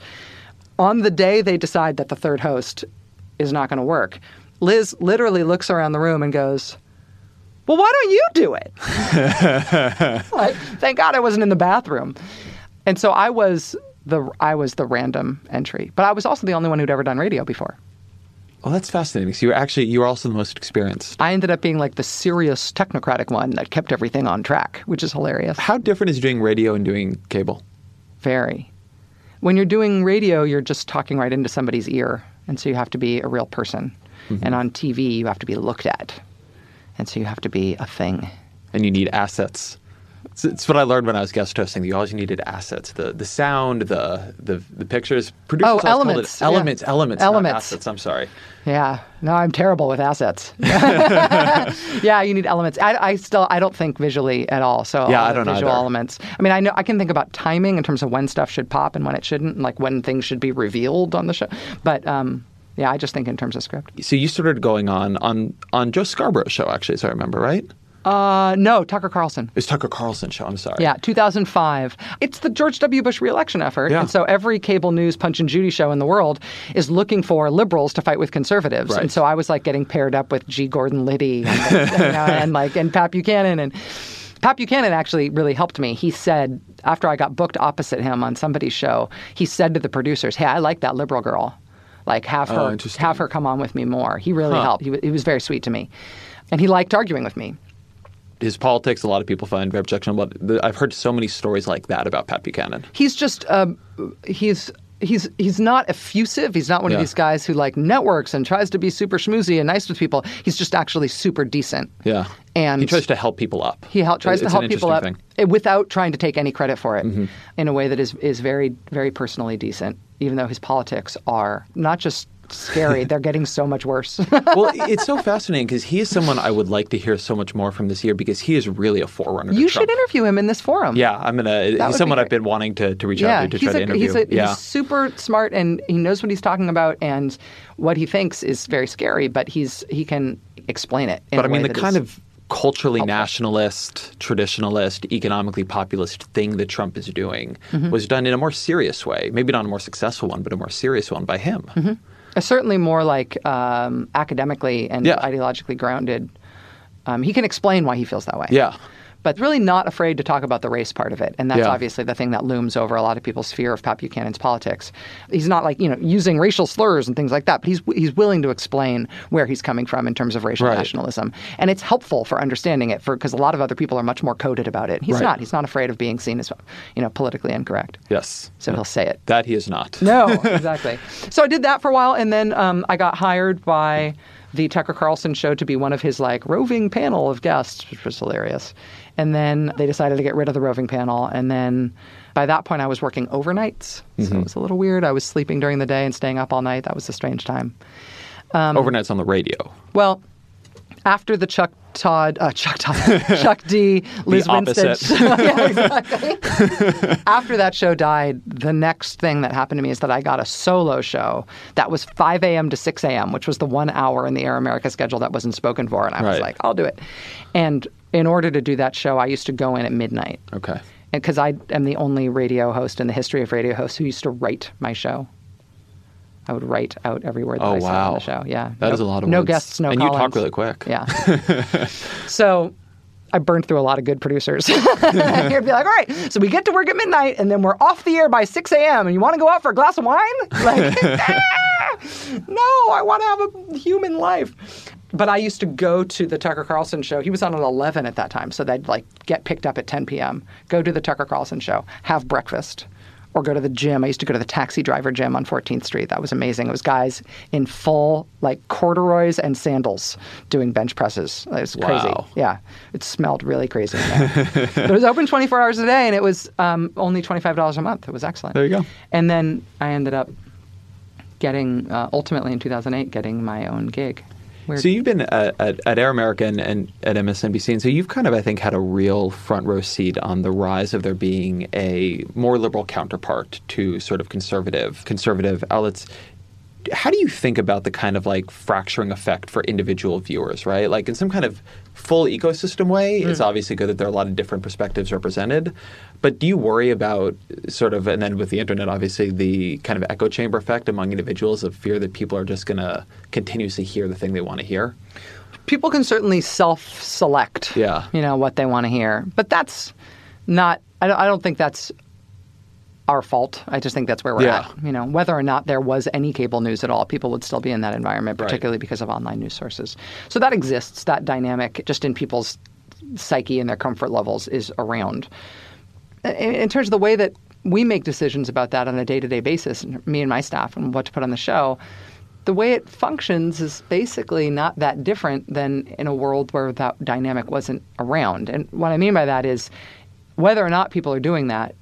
On the day they decide that the third host is not going to work, Liz literally looks around the room and goes, well, why don't you do it? Like, thank God I wasn't in the bathroom. And so I was... The I was the random entry, but I was also the only one who'd ever done radio before. Oh, that's fascinating. So you were actually you were also the most experienced. I ended up being like the serious technocratic one that kept everything on track, which is hilarious. How different is doing radio and doing cable? Very. When you're doing radio, you're just talking right into somebody's ear, and so you have to be a real person. Mm-hmm. And on T V, you have to be looked at, and so you have to be a thing. And you need assets. It's, it's what I learned when I was guest hosting. You always needed assets: the the sound, the the, the pictures. Producers oh, elements, it elements, yeah. elements, elements, not assets. I'm sorry. Yeah, no, I'm terrible with assets. Yeah, you need elements. I, I still I don't think visually at all. So yeah, all I don't the know visual either. elements. I mean, I know I can think about timing in terms of when stuff should pop and when it shouldn't, and like when things should be revealed on the show. But um, yeah, I just think in terms of script. So you started going on on on Joe Scarborough's show, actually, as I remember, right? Uh, no, Tucker Carlson. It's Tucker Carlson's show. I'm sorry. Yeah, two thousand five. It's the George W. Bush reelection effort. Yeah. And so every cable news Punch and Judy show in the world is looking for liberals to fight with conservatives. Right. And so I was like getting paired up with G. Gordon Liddy and, you know, and like and Pat Buchanan. And Pat Buchanan actually really helped me. He said, after I got booked opposite him on somebody's show, he said to the producers, hey, I like that liberal girl. Like, have her, oh, have her come on with me more. He really huh. helped. He, he was very sweet to me. And he liked arguing with me. His politics, a lot of people find very objectionable. But I've heard so many stories like that about Pat Buchanan. He's just um, he's he's he's not effusive. He's not one yeah. of these guys who like networks and tries to be super schmoozy and nice with people. He's just actually super decent. Yeah, and he tries to help people up. He help, tries it's to help people up thing. without trying to take any credit for it, mm-hmm. in a way that is is very very personally decent. Even though his politics are not just scary. They're getting so much worse. Well, it's so fascinating because he is someone I would like to hear so much more from this year because he is really a forerunner to You Trump. should interview him in this forum. Yeah, I'm going to. That He's would someone be I've been wanting to, to reach yeah, out to to he's try a, to interview. He's, a, yeah. he's super smart and he knows what he's talking about, and what he thinks is very scary, but he's he can explain it in But a I mean, way the that kind is of culturally helpful. nationalist, traditionalist, economically populist thing that Trump is doing Mhm. was done in a more serious way. Maybe not a more successful one, but a more serious one by him. Mm-hmm. Uh, certainly more like um, academically and Yeah. ideologically grounded. Um, he can explain why he feels that way. Yeah. But really not afraid to talk about the race part of it. And that's Yeah. obviously the thing that looms over a lot of people's fear of Pat Buchanan's politics. He's not like, you know, using racial slurs and things like that, but he's he's willing to explain where he's coming from in terms of racial Right. nationalism. And it's helpful for understanding it for because a lot of other people are much more coded about it. He's Right. not. He's not afraid of being seen as, you know, politically incorrect. Yes. So he'll say it. That he is not. No, exactly. So I did that for a while, and then um, I got hired by the Tucker Carlson show to be one of his like roving panel of guests, which was hilarious. And then they decided to get rid of the roving panel. And then by that point, I was working overnights. So Mhm. it was a little weird. I was sleeping during the day and staying up all night. That was a strange time. Um, Overnight's on the radio. Well, after the Chuck Todd, uh, Chuck Todd, Chuck D, Liz Winstead. opposite. show- yeah, exactly. After that show died, the next thing that happened to me is that I got a solo show that was five a.m. to six a.m., which was the one hour in the Air America schedule that wasn't spoken for. And I was Right. like, I'll do it. And in order to do that show, I used to go in at midnight. Okay. Because I am the only radio host in the history of radio hosts who used to write my show. I would write out every word that Oh, I said on wow. the show. Yeah. That no, is a lot of No words. guests, no And call-ins. you talk really quick. Yeah. So I burned through a lot of good producers. You'd be like, all right, so we get to work at midnight and then we're off the air by six a.m. and you want to go out for a glass of wine? Like, ah! No, I want to have a human life. But I used to go to the Tucker Carlson show. He was on at eleven at that time. So they'd like get picked up at ten p.m., go to the Tucker Carlson show, have breakfast, or go to the gym. I used to go to the taxi driver gym on fourteenth Street. That was amazing. It was guys in full like corduroys and sandals doing bench presses. It was crazy. Wow. Yeah. It smelled really crazy in there. But it was open twenty-four hours a day, and it was um, only twenty-five dollars a month. It was excellent. There you go. And then I ended up getting, uh, ultimately in two thousand eight, getting my own gig. Weird. So you've been at, at, at Air America and, and at M S N B C, and so you've kind of, I think, had a real front row seat on the rise of there being a more liberal counterpart to sort of conservative conservative outlets. How do you think about the kind of like fracturing effect for individual viewers, right? Like in some kind of full ecosystem way, Mm. it's obviously good that there are a lot of different perspectives represented. But do you worry about sort of, and then with the internet, obviously, the kind of echo chamber effect among individuals of fear that people are just going to continuously hear the thing they want to hear? People can certainly self-select, Yeah. you know, what they want to hear. But that's not, I don't, I don't think that's our fault. I just think that's where we're Yeah. at. You know, whether or not there was any cable news at all, people would still be in that environment, Right. particularly because of online news sources. So that exists, that dynamic just in people's psyche and their comfort levels is around. In, in terms of the way that we make decisions about that on a day-to-day basis, me and my staff, and what to put on the show, the way it functions is basically not that different than in a world where that dynamic wasn't around. And what I mean by that is whether or not people are doing that,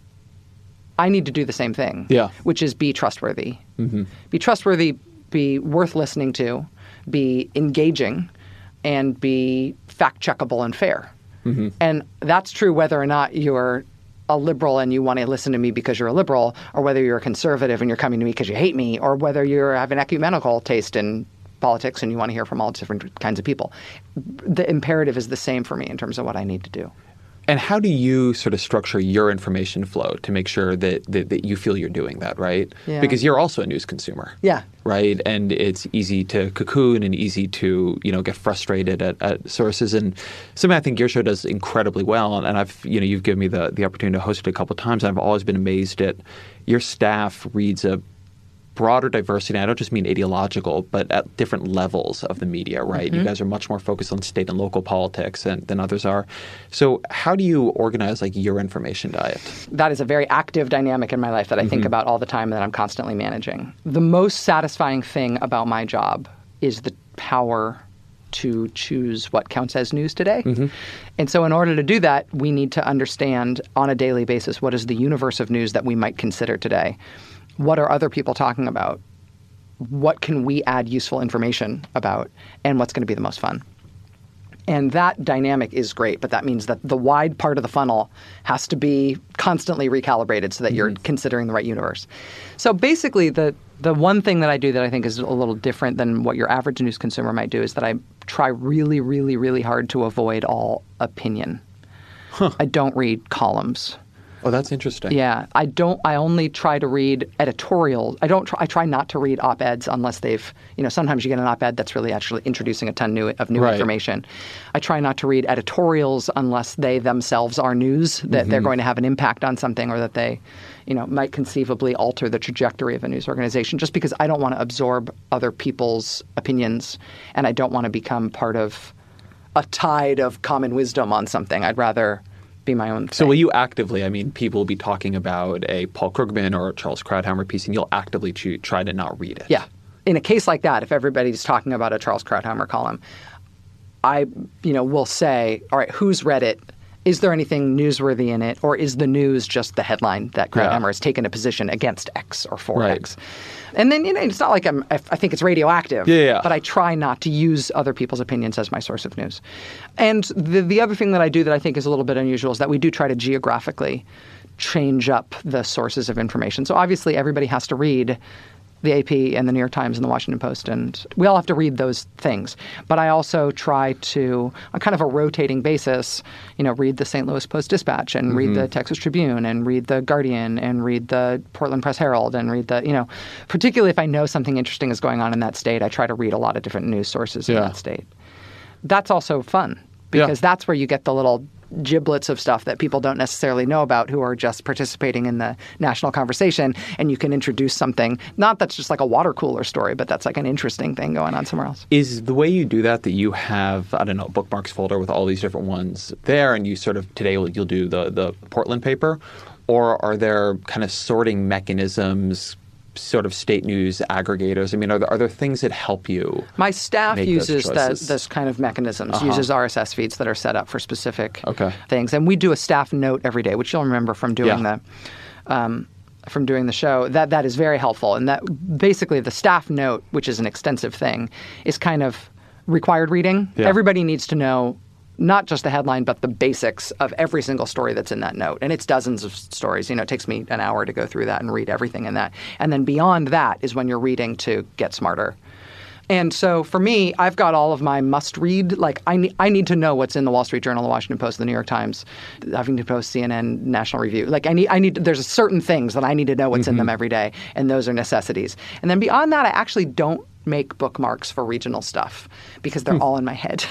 I need to do the same thing, Yeah. which is be trustworthy. Mm-hmm. Be trustworthy, be worth listening to, be engaging, and be fact-checkable and fair. Mm-hmm. And that's true whether or not you're a liberal and you want to listen to me because you're a liberal, or whether you're a conservative and you're coming to me because you hate me, or whether you have an ecumenical taste in politics and you want to hear from all different kinds of people. The imperative is the same for me in terms of what I need to do. And how do you sort of structure your information flow to make sure that, that, that you feel you're doing that, right? Yeah. Because you're also a news consumer. Yeah. Right? And it's easy to cocoon and easy to, you know, get frustrated at, at sources. And something I think your show does incredibly well, and I've, you know, you've given me the, the opportunity to host it a couple of times, and I've always been amazed at your staff reads a broader diversity. I don't just mean ideological, but at different levels of the media, right? Mm-hmm. You guys are much more focused on state and local politics and, than others are. So how do you organize like your information diet? That is a very active dynamic in my life that I think about all the time and that I'm constantly managing. The most satisfying thing about my job is the power to choose what counts as news today. Mm-hmm. And so in order to do that, we need to understand on a daily basis what is the universe of news that we might consider today. What are other people talking about? what can we add useful information about and what's going to be the most fun. And that dynamic is great, but that means that the wide part of the funnel has to be constantly recalibrated so that you're mm-hmm. considering the right universe. So basically, the the one thing that I do that I think is a little different than what your average news consumer might do is that I try really, really, really hard to avoid all opinion. Huh. I don't read columns. Oh, that's interesting. Yeah, I don't. I only try to read editorials. I don't. Try, I try not to read op-eds unless they've. You know, sometimes you get an op-ed that's really actually introducing a ton new, of new right. information. I try not to read editorials unless they themselves are news that mm-hmm. they're going to have an impact on something or that they, you know, might conceivably alter the trajectory of a news organization. Just because I don't want to absorb other people's opinions and I don't want to become part of a tide of common wisdom on something. I'd rather be my own thing. So will you actively, I mean, people will be talking about a Paul Krugman or a Charles Krauthammer piece, and you'll actively cho- try to not read it? Yeah. In a case like that, if everybody's talking about a Charles Krauthammer column, I, you know, will say, all right, who's read it? Is there anything newsworthy in it? Or is the news just the headline that Krauthammer yeah. has taken a position against X or for right. X? And then, you know, it's not like I'm, I think it's radioactive, yeah, yeah. but I try not to use other people's opinions as my source of news. And the the other thing that I do that I think is a little bit unusual is that we do try to geographically change up the sources of information. So obviously everybody has to read the A P and the New York Times and the Washington Post, and we all have to read those things. But I also try to, on kind of a rotating basis, you know, read the Saint Louis Post-Dispatch and mm-hmm. read the Texas Tribune and read the Guardian and read the Portland Press-Herald and read the, you know, particularly if I know something interesting is going on in that state, I try to read a lot of different news sources yeah. in that state. That's also fun because yeah. that's where you get the little giblets of stuff that people don't necessarily know about who are just participating in the national conversation, and you can introduce something, not that's just like a water cooler story, but that's like an interesting thing going on somewhere else. Is the way you do that that you have, I don't know, a bookmarks folder with all these different ones there, and you sort of, today you'll do the, the Portland paper, or are there kind of sorting mechanisms, sort of state news aggregators? I mean, are there, are there things that help you? My staff uses that, this kind of mechanisms, uh-huh. uses R S S feeds that are set up for specific okay. things. And we do a staff note every day, which you'll remember from doing yeah. the um, from doing the show. That that is very helpful. And that basically the staff note, which is an extensive thing, is kind of required reading. Yeah. Everybody needs to know not just the headline, but the basics of every single story that's in that note. And it's dozens of stories. You know, it takes me an hour to go through that and read everything in that. And then beyond that is when you're reading to get smarter. And so for me, I've got all of my must-read. Like, I, ne- I need to know what's in the Wall Street Journal, the Washington Post, the New York Times, the Huffington Post, C N N, National Review. Like, I need, I need. There's certain things that I need to know what's mm-hmm. in them every day, and those are necessities. And then beyond that, I actually don't make bookmarks for regional stuff because they're all in my head.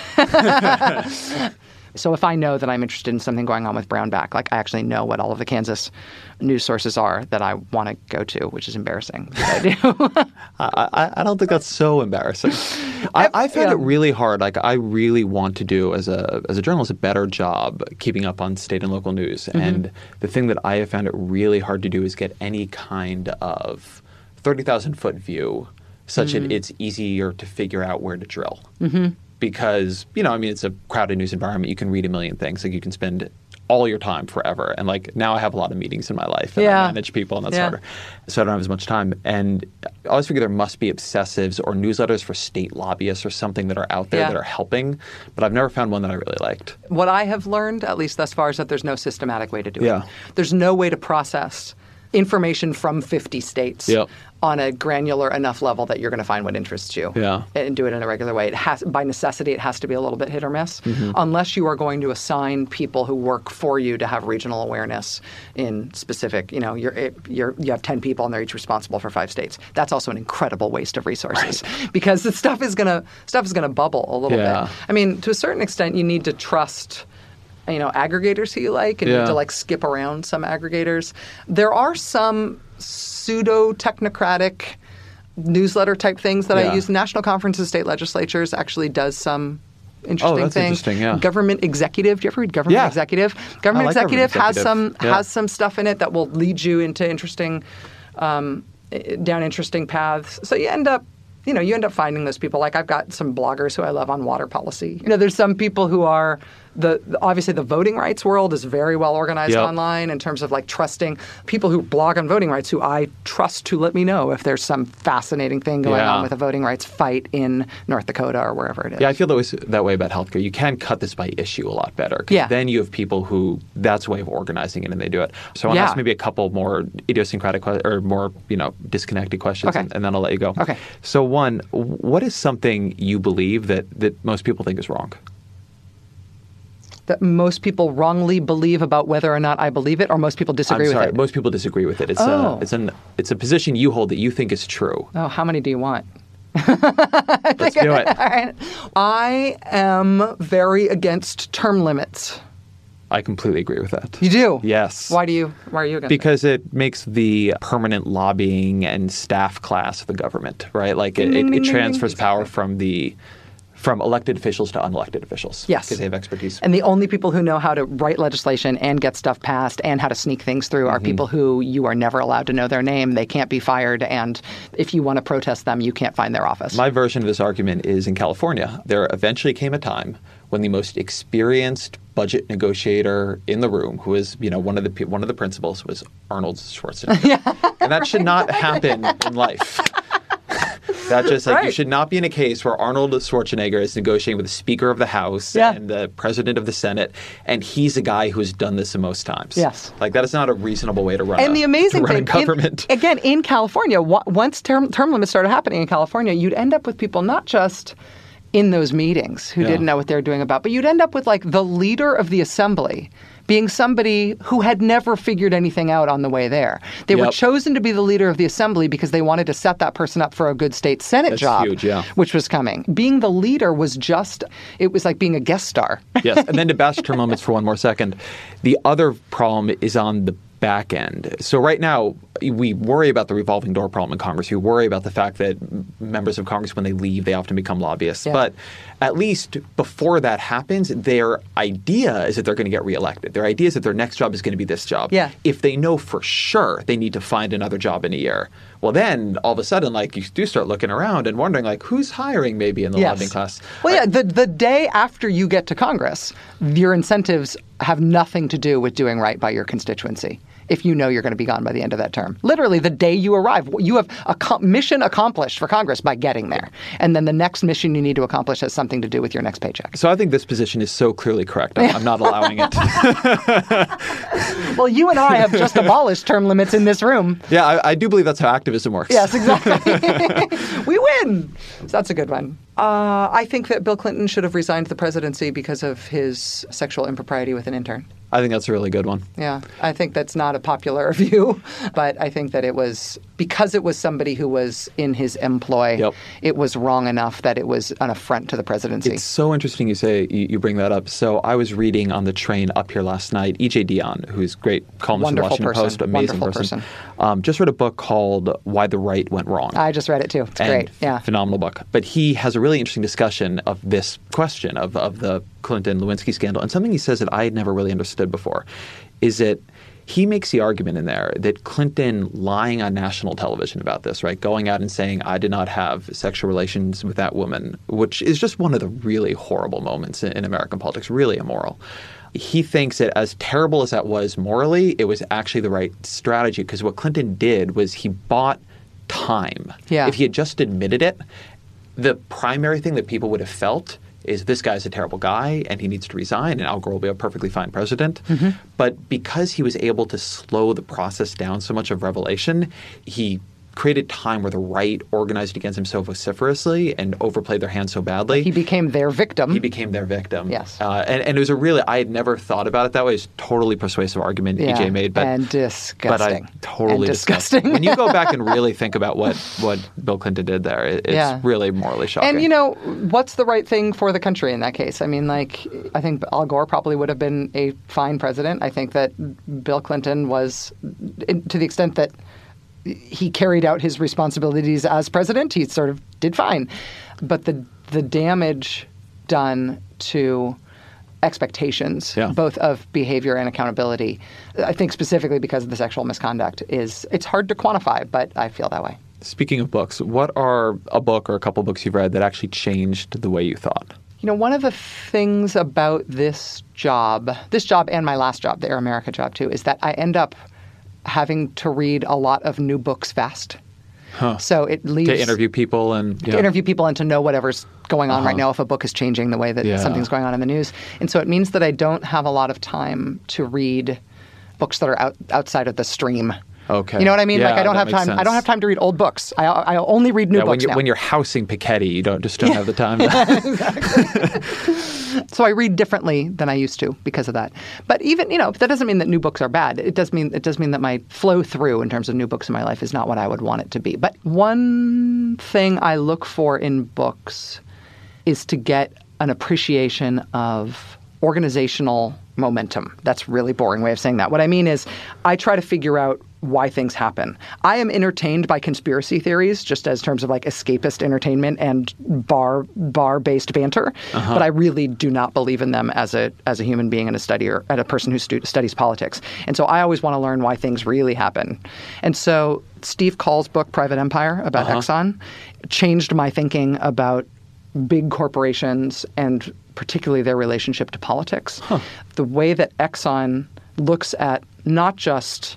So if I know that I'm interested in something going on with Brownback, like I actually know what all of the Kansas news sources are that I want to go to, which is embarrassing. I do. I, I don't think that's so embarrassing. I, I found yeah. it really hard. Like I really want to do as a as a journalist a better job keeping up on state and local news. Mm-hmm. And the thing that I have found it really hard to do is get any kind of thirty thousand foot view such mm-hmm. that it's easier to figure out where to drill. Mm-hmm. Because, you know, I mean, it's a crowded news environment. You can read a million things. Like you can spend all your time forever. And like now I have a lot of meetings in my life and yeah. I manage people and that's yeah. harder. So I don't have as much time. And I always figure there must be obsessives or newsletters for state lobbyists or something that are out there yeah. that are helping. But I've never found one that I really liked. What I have learned, at least thus far, is that there's no systematic way to do yeah. it. There's no way to process information from fifty states yep. on a granular enough level that you're going to find what interests you yeah. and do it in a regular way. It has, by necessity, it has to be a little bit hit or miss, mm-hmm. unless you are going to assign people who work for you to have regional awareness in specific. You know, you're, you're you have ten people and they're each responsible for five states. That's also an incredible waste of resources right. because the stuff is gonna stuff is gonna bubble a little yeah. bit. I mean, to a certain extent, you need to trust, you know, aggregators who you like, and yeah. you need to like skip around some aggregators. There are some pseudo-technocratic newsletter type things that yeah. I use. National Conference of State Legislatures actually does some interesting oh, that's things. Interesting, yeah. Government Executive. Do you ever read Government yeah. Executive? Government like Executive Government has Executive. some yeah. has some stuff in it that will lead you into interesting um, down interesting paths. So you end up You know, you end up finding those people. Like I've got some bloggers who I love on water policy. You know, there's some people who are the, the obviously the voting rights world is very well organized Yep. online in terms of like trusting people who blog on voting rights who I trust to let me know if there's some fascinating thing going Yeah. on with a voting rights fight in North Dakota or wherever it is. Yeah, I feel that, was, that way about healthcare. You can cut this by issue a lot better. 'Cause Yeah. then you have people who, that's a way of organizing it and they do it. So I want to Yeah. ask maybe a couple more idiosyncratic que- or more, you know, disconnected questions Okay. and, and then I'll let you go. Okay. So one, what is something you believe that, that most people think is wrong? That most people wrongly believe about whether or not I believe it, or most people disagree I'm sorry, with it. most people disagree with it. It's, Oh. a, it's, an, it's a position you hold that you think is true. Oh, how many do you want? Let's do it. All right. I am very against term limits. I completely agree with that. You do? Yes. Why do you? Why are you against Because it makes the permanent lobbying and staff class of the government, right? Like it, Ding, it, ding, it ding, transfers ding. power from the from elected officials to unelected officials. Yes. Because they have expertise. And the only people who know how to write legislation and get stuff passed and how to sneak things through are Mm-hmm. people who you are never allowed to know their name. They can't be fired. And if you want to protest them, you can't find their office. My version of this argument is in California. There eventually came a time when the most experienced budget negotiator in the room, who was, you know, one of the pe- one of the principals, was Arnold Schwarzenegger. And that should not happen in life. That just like you Right. should not be in a case where Arnold Schwarzenegger is negotiating with the Speaker of the House Yeah. and the President of the Senate, and he's a guy who's done this the most times. Yes. Like that is not a reasonable way to run. And a, the amazing to run thing, a government. in, again, in California, wa- once term, term limits started happening in California, you'd end up with people not just in those meetings who Yeah. didn't know what they were doing about, but you'd end up with like the leader of the assembly being somebody who had never figured anything out on the way there. They were Yep. chosen to be the leader of the assembly because they wanted to set that person up for a good state Senate That's job, huge, yeah. which was coming. Being the leader was just, it was like being a guest star. Yes, and then to bash term limits for one more second, the other problem is on the back end. So right now, we worry about the revolving door problem in Congress. We worry about the fact that members of Congress, when they leave, they often become lobbyists. Yeah. But at least before that happens, their idea is that they're going to get reelected. Their idea is that their next job is going to be this job. Yeah. If they know for sure they need to find another job in a year, well, then all of a sudden, like you do start looking around and wondering, like, who's hiring maybe in the Yes. lobbying class? Well, yeah, the, the day after you get to Congress, your incentives have nothing to do with doing right by your constituency if you know you're going to be gone by the end of that term. Literally, the day you arrive, you have a co- mission accomplished for Congress by getting there. And then the next mission you need to accomplish has something to do with your next paycheck. So I think this position is so clearly correct. I'm, I'm not allowing it. Well, you and I have just abolished term limits in this room. Yeah, I, I do believe that's how activism works. Yes, exactly. We win. So that's a good one. Uh, I think that Bill Clinton should have resigned the presidency because of his sexual impropriety with an intern. I think that's a really good one. Yeah, I think that's not a popular view, but I think that it was because it was somebody who was in his employ. Yep. It was wrong enough that it was an affront to the presidency. It's so interesting you say you, you bring that up. So I was reading on the train up here last night. E J Dionne, who's great columnist for the Wonderful Washington person. Post, amazing Wonderful person, person. Um, just read a book called "Why the Right Went Wrong." I just read it too. It's And great. Yeah. phenomenal book. But he has a really interesting discussion of this question of, of the Clinton-Lewinsky scandal. And something he says that I had never really understood before is that he makes the argument in there that Clinton lying on national television about this, right, going out and saying, I did not have sexual relations with that woman, which is just one of the really horrible moments in, in American politics, really immoral. He thinks that as terrible as that was morally, it was actually the right strategy because what Clinton did was he bought time. Yeah. If he had just admitted it, the primary thing that people would have felt is this guy's a terrible guy and he needs to resign and Al Gore will be a perfectly fine president. Mm-hmm. But because he was able to slow the process down so much of revelation, he created time where the right organized against him so vociferously and overplayed their hand so badly. He became their victim. He became their victim. Yes. Uh, and, and it was a really, I had never thought about it that way. It's a totally persuasive argument Yeah, E J made. But, and but disgusting. I totally And disgusting. When you go back and really think about what, what Bill Clinton did there, it, it's Yeah. really morally shocking. And, you know, what's the right thing for the country in that case? I mean, like, I think Al Gore probably would have been a fine president. I think that Bill Clinton was, to the extent that he carried out his responsibilities as president, he sort of did fine. But the the damage done to expectations, Yeah. both of behavior and accountability, I think specifically because of the sexual misconduct, is it's hard to quantify, but I feel that way. Speaking of books, what are a book or a couple books you've read that actually changed the way you thought? You know, one of the things about this job, this job and my last job, the Air America job too, is that I end up having to read a lot of new books fast. Huh. So it leaves... To interview people and... Yeah. To interview people and to know whatever's going on uh-huh. right now, if a book is changing the way that yeah. something's going on in the news. And so it means that I don't have a lot of time to read books that are out, outside of the stream. Okay. You know what I mean? Yeah, like I don't have time. sense. I don't have time to read old books. I I only read new yeah, books when you're, now. When you're housing Piketty, you don't just don't have the time. Exactly. So I read differently than I used to because of that. But even, you know, that doesn't mean that new books are bad. It does mean it does mean that my flow through in terms of new books in my life is not what I would want it to be. But one thing I look for in books is to get an appreciation of organizational momentum. That's a really boring way of saying that. What I mean is I try to figure out why things happen. I am entertained by conspiracy theories, just as terms of like escapist entertainment and bar bar-based banter, uh-huh. but I really do not believe in them as a as a human being and a studier, and a person who stu- studies politics. And so I always want to learn why things really happen. And so Steve Call's book, Private Empire, about uh-huh. Exxon, changed my thinking about big corporations and particularly their relationship to politics. Huh. The way that Exxon looks at not just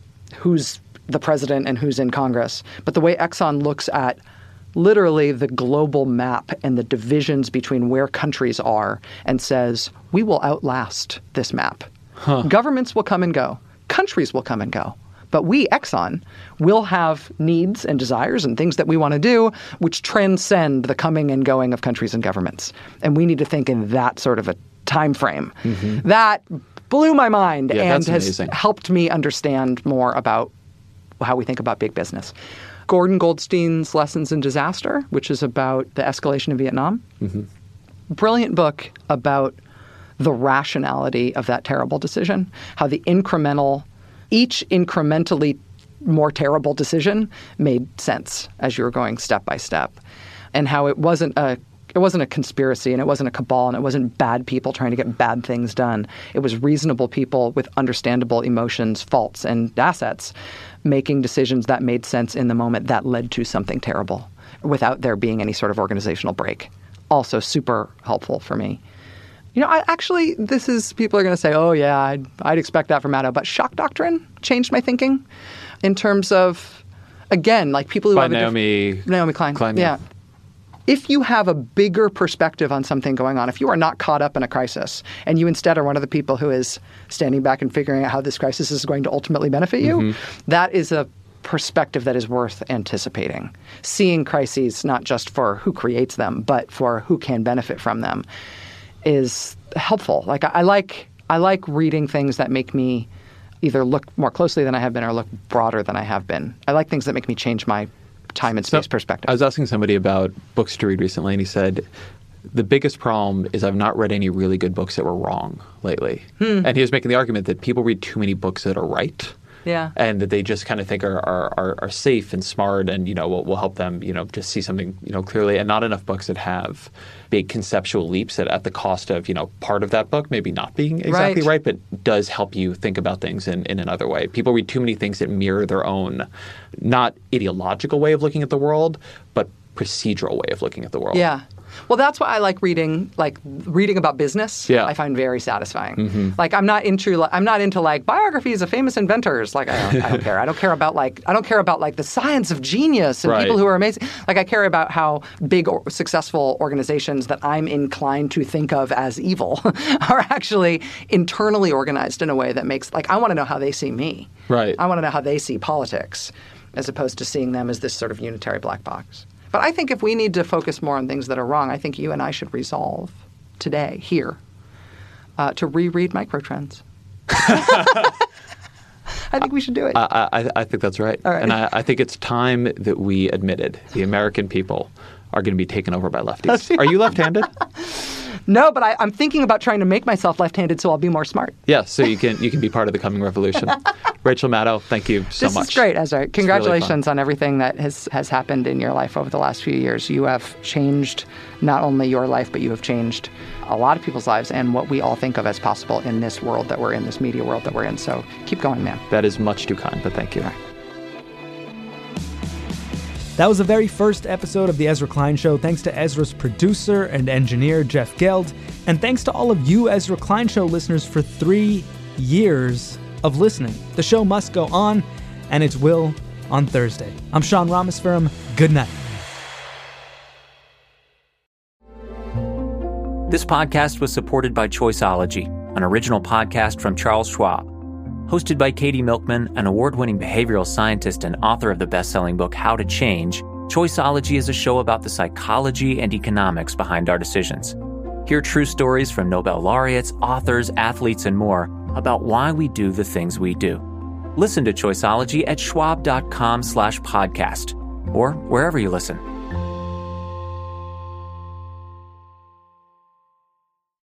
who's the president and who's in Congress, but the way Exxon looks at literally the global map and the divisions between where countries are and says, we will outlast this map. Huh. Governments will come and go. Countries will come and go. But we, Exxon, will have needs and desires and things that we want to do which transcend the coming and going of countries and governments. And we need to think in that sort of a time frame. Mm-hmm. That blew my mind yeah, and has amazing. helped me understand more about how we think about big business. Gordon Goldstein's Lessons in Disaster, which is about the escalation in Vietnam. Mm-hmm. Brilliant book about the rationality of that terrible decision, how the incremental, each incrementally more terrible decision made sense as you were going step by step, and how it wasn't a It wasn't a conspiracy, and it wasn't a cabal, and it wasn't bad people trying to get bad things done. It was reasonable people with understandable emotions, faults, and assets making decisions that made sense in the moment that led to something terrible without there being any sort of organizational break. Also super helpful for me. You know, I actually, this is, people are going to say, oh, yeah, I'd, I'd expect that from Maddow. But shock doctrine changed my thinking in terms of, again, like people who By have Naomi, a diff- Naomi Klein. Klein yeah. yeah. If you have a bigger perspective on something going on, if you are not caught up in a crisis and you instead are one of the people who is standing back and figuring out how this crisis is going to ultimately benefit you, mm-hmm. that is a perspective that is worth anticipating. Seeing crises not just for who creates them, but for who can benefit from them is helpful. Like I, I like I like reading things that make me either look more closely than I have been or look broader than I have been. I like things that make me change my time and space so, perspective. I was asking somebody about books to read recently, and he said, the biggest problem is I've not read any really good books that were wrong lately. Hmm. And he was making the argument that people read too many books that are right. Yeah. And that they just kind of think are, are, are, are safe and smart and, you know, will, will help them, you know, just see something, you know, clearly, and not enough books that have big conceptual leaps at, at the cost of, you know, part of that book maybe not being exactly right, right but does help you think about things in, in another way. People read too many things that mirror their own, not ideological way of looking at the world, but procedural way of looking at the world. Yeah. Well, that's why I like reading, like reading about business. Yeah. I find very satisfying. Mm-hmm. Like I'm not into, I'm not into like biographies of famous inventors. Like I don't, I don't care. I don't care about like, I don't care about like the science of genius and right. people who are amazing. Like I care about how big or successful organizations that I'm inclined to think of as evil are actually internally organized in a way that makes, like I want to know how they see me. Right. I want to know how they see politics, as opposed to seeing them as this sort of unitary black box. But I think if we need to focus more on things that are wrong, I think you and I should resolve today, here, uh, to reread Microtrends. I think we should do it. I, I, I think that's right. All right. And I, I think it's time that we admitted the American people are going to be taken over by lefties. Are you left-handed? No, but I, I'm thinking about trying to make myself left-handed so I'll be more smart. Yeah, so you can you can be part of the coming revolution. Rachel Maddow, thank you so this much. This is great, Ezra. Congratulations really on everything that has, has happened in your life over the last few years. You have changed not only your life, but you have changed a lot of people's lives and what we all think of as possible in this world that we're in, this media world that we're in. So keep going, man. That is much too kind, but thank you. All right. That was the very first episode of The Ezra Klein Show. Thanks to Ezra's producer and engineer, Jeff Geld. And thanks to all of you Ezra Klein Show listeners for three years of listening. The show must go on, and it will on Thursday. I'm Sean Rameswaram. Good night. This podcast was supported by Choiceology, an original podcast from Charles Schwab. Hosted by Katie Milkman, an award-winning behavioral scientist and author of the best-selling book How to Change, Choiceology is a show about the psychology and economics behind our decisions. Hear true stories from Nobel laureates, authors, athletes, and more about why we do the things we do. Listen to Choiceology at schwab.com slash podcast or wherever you listen.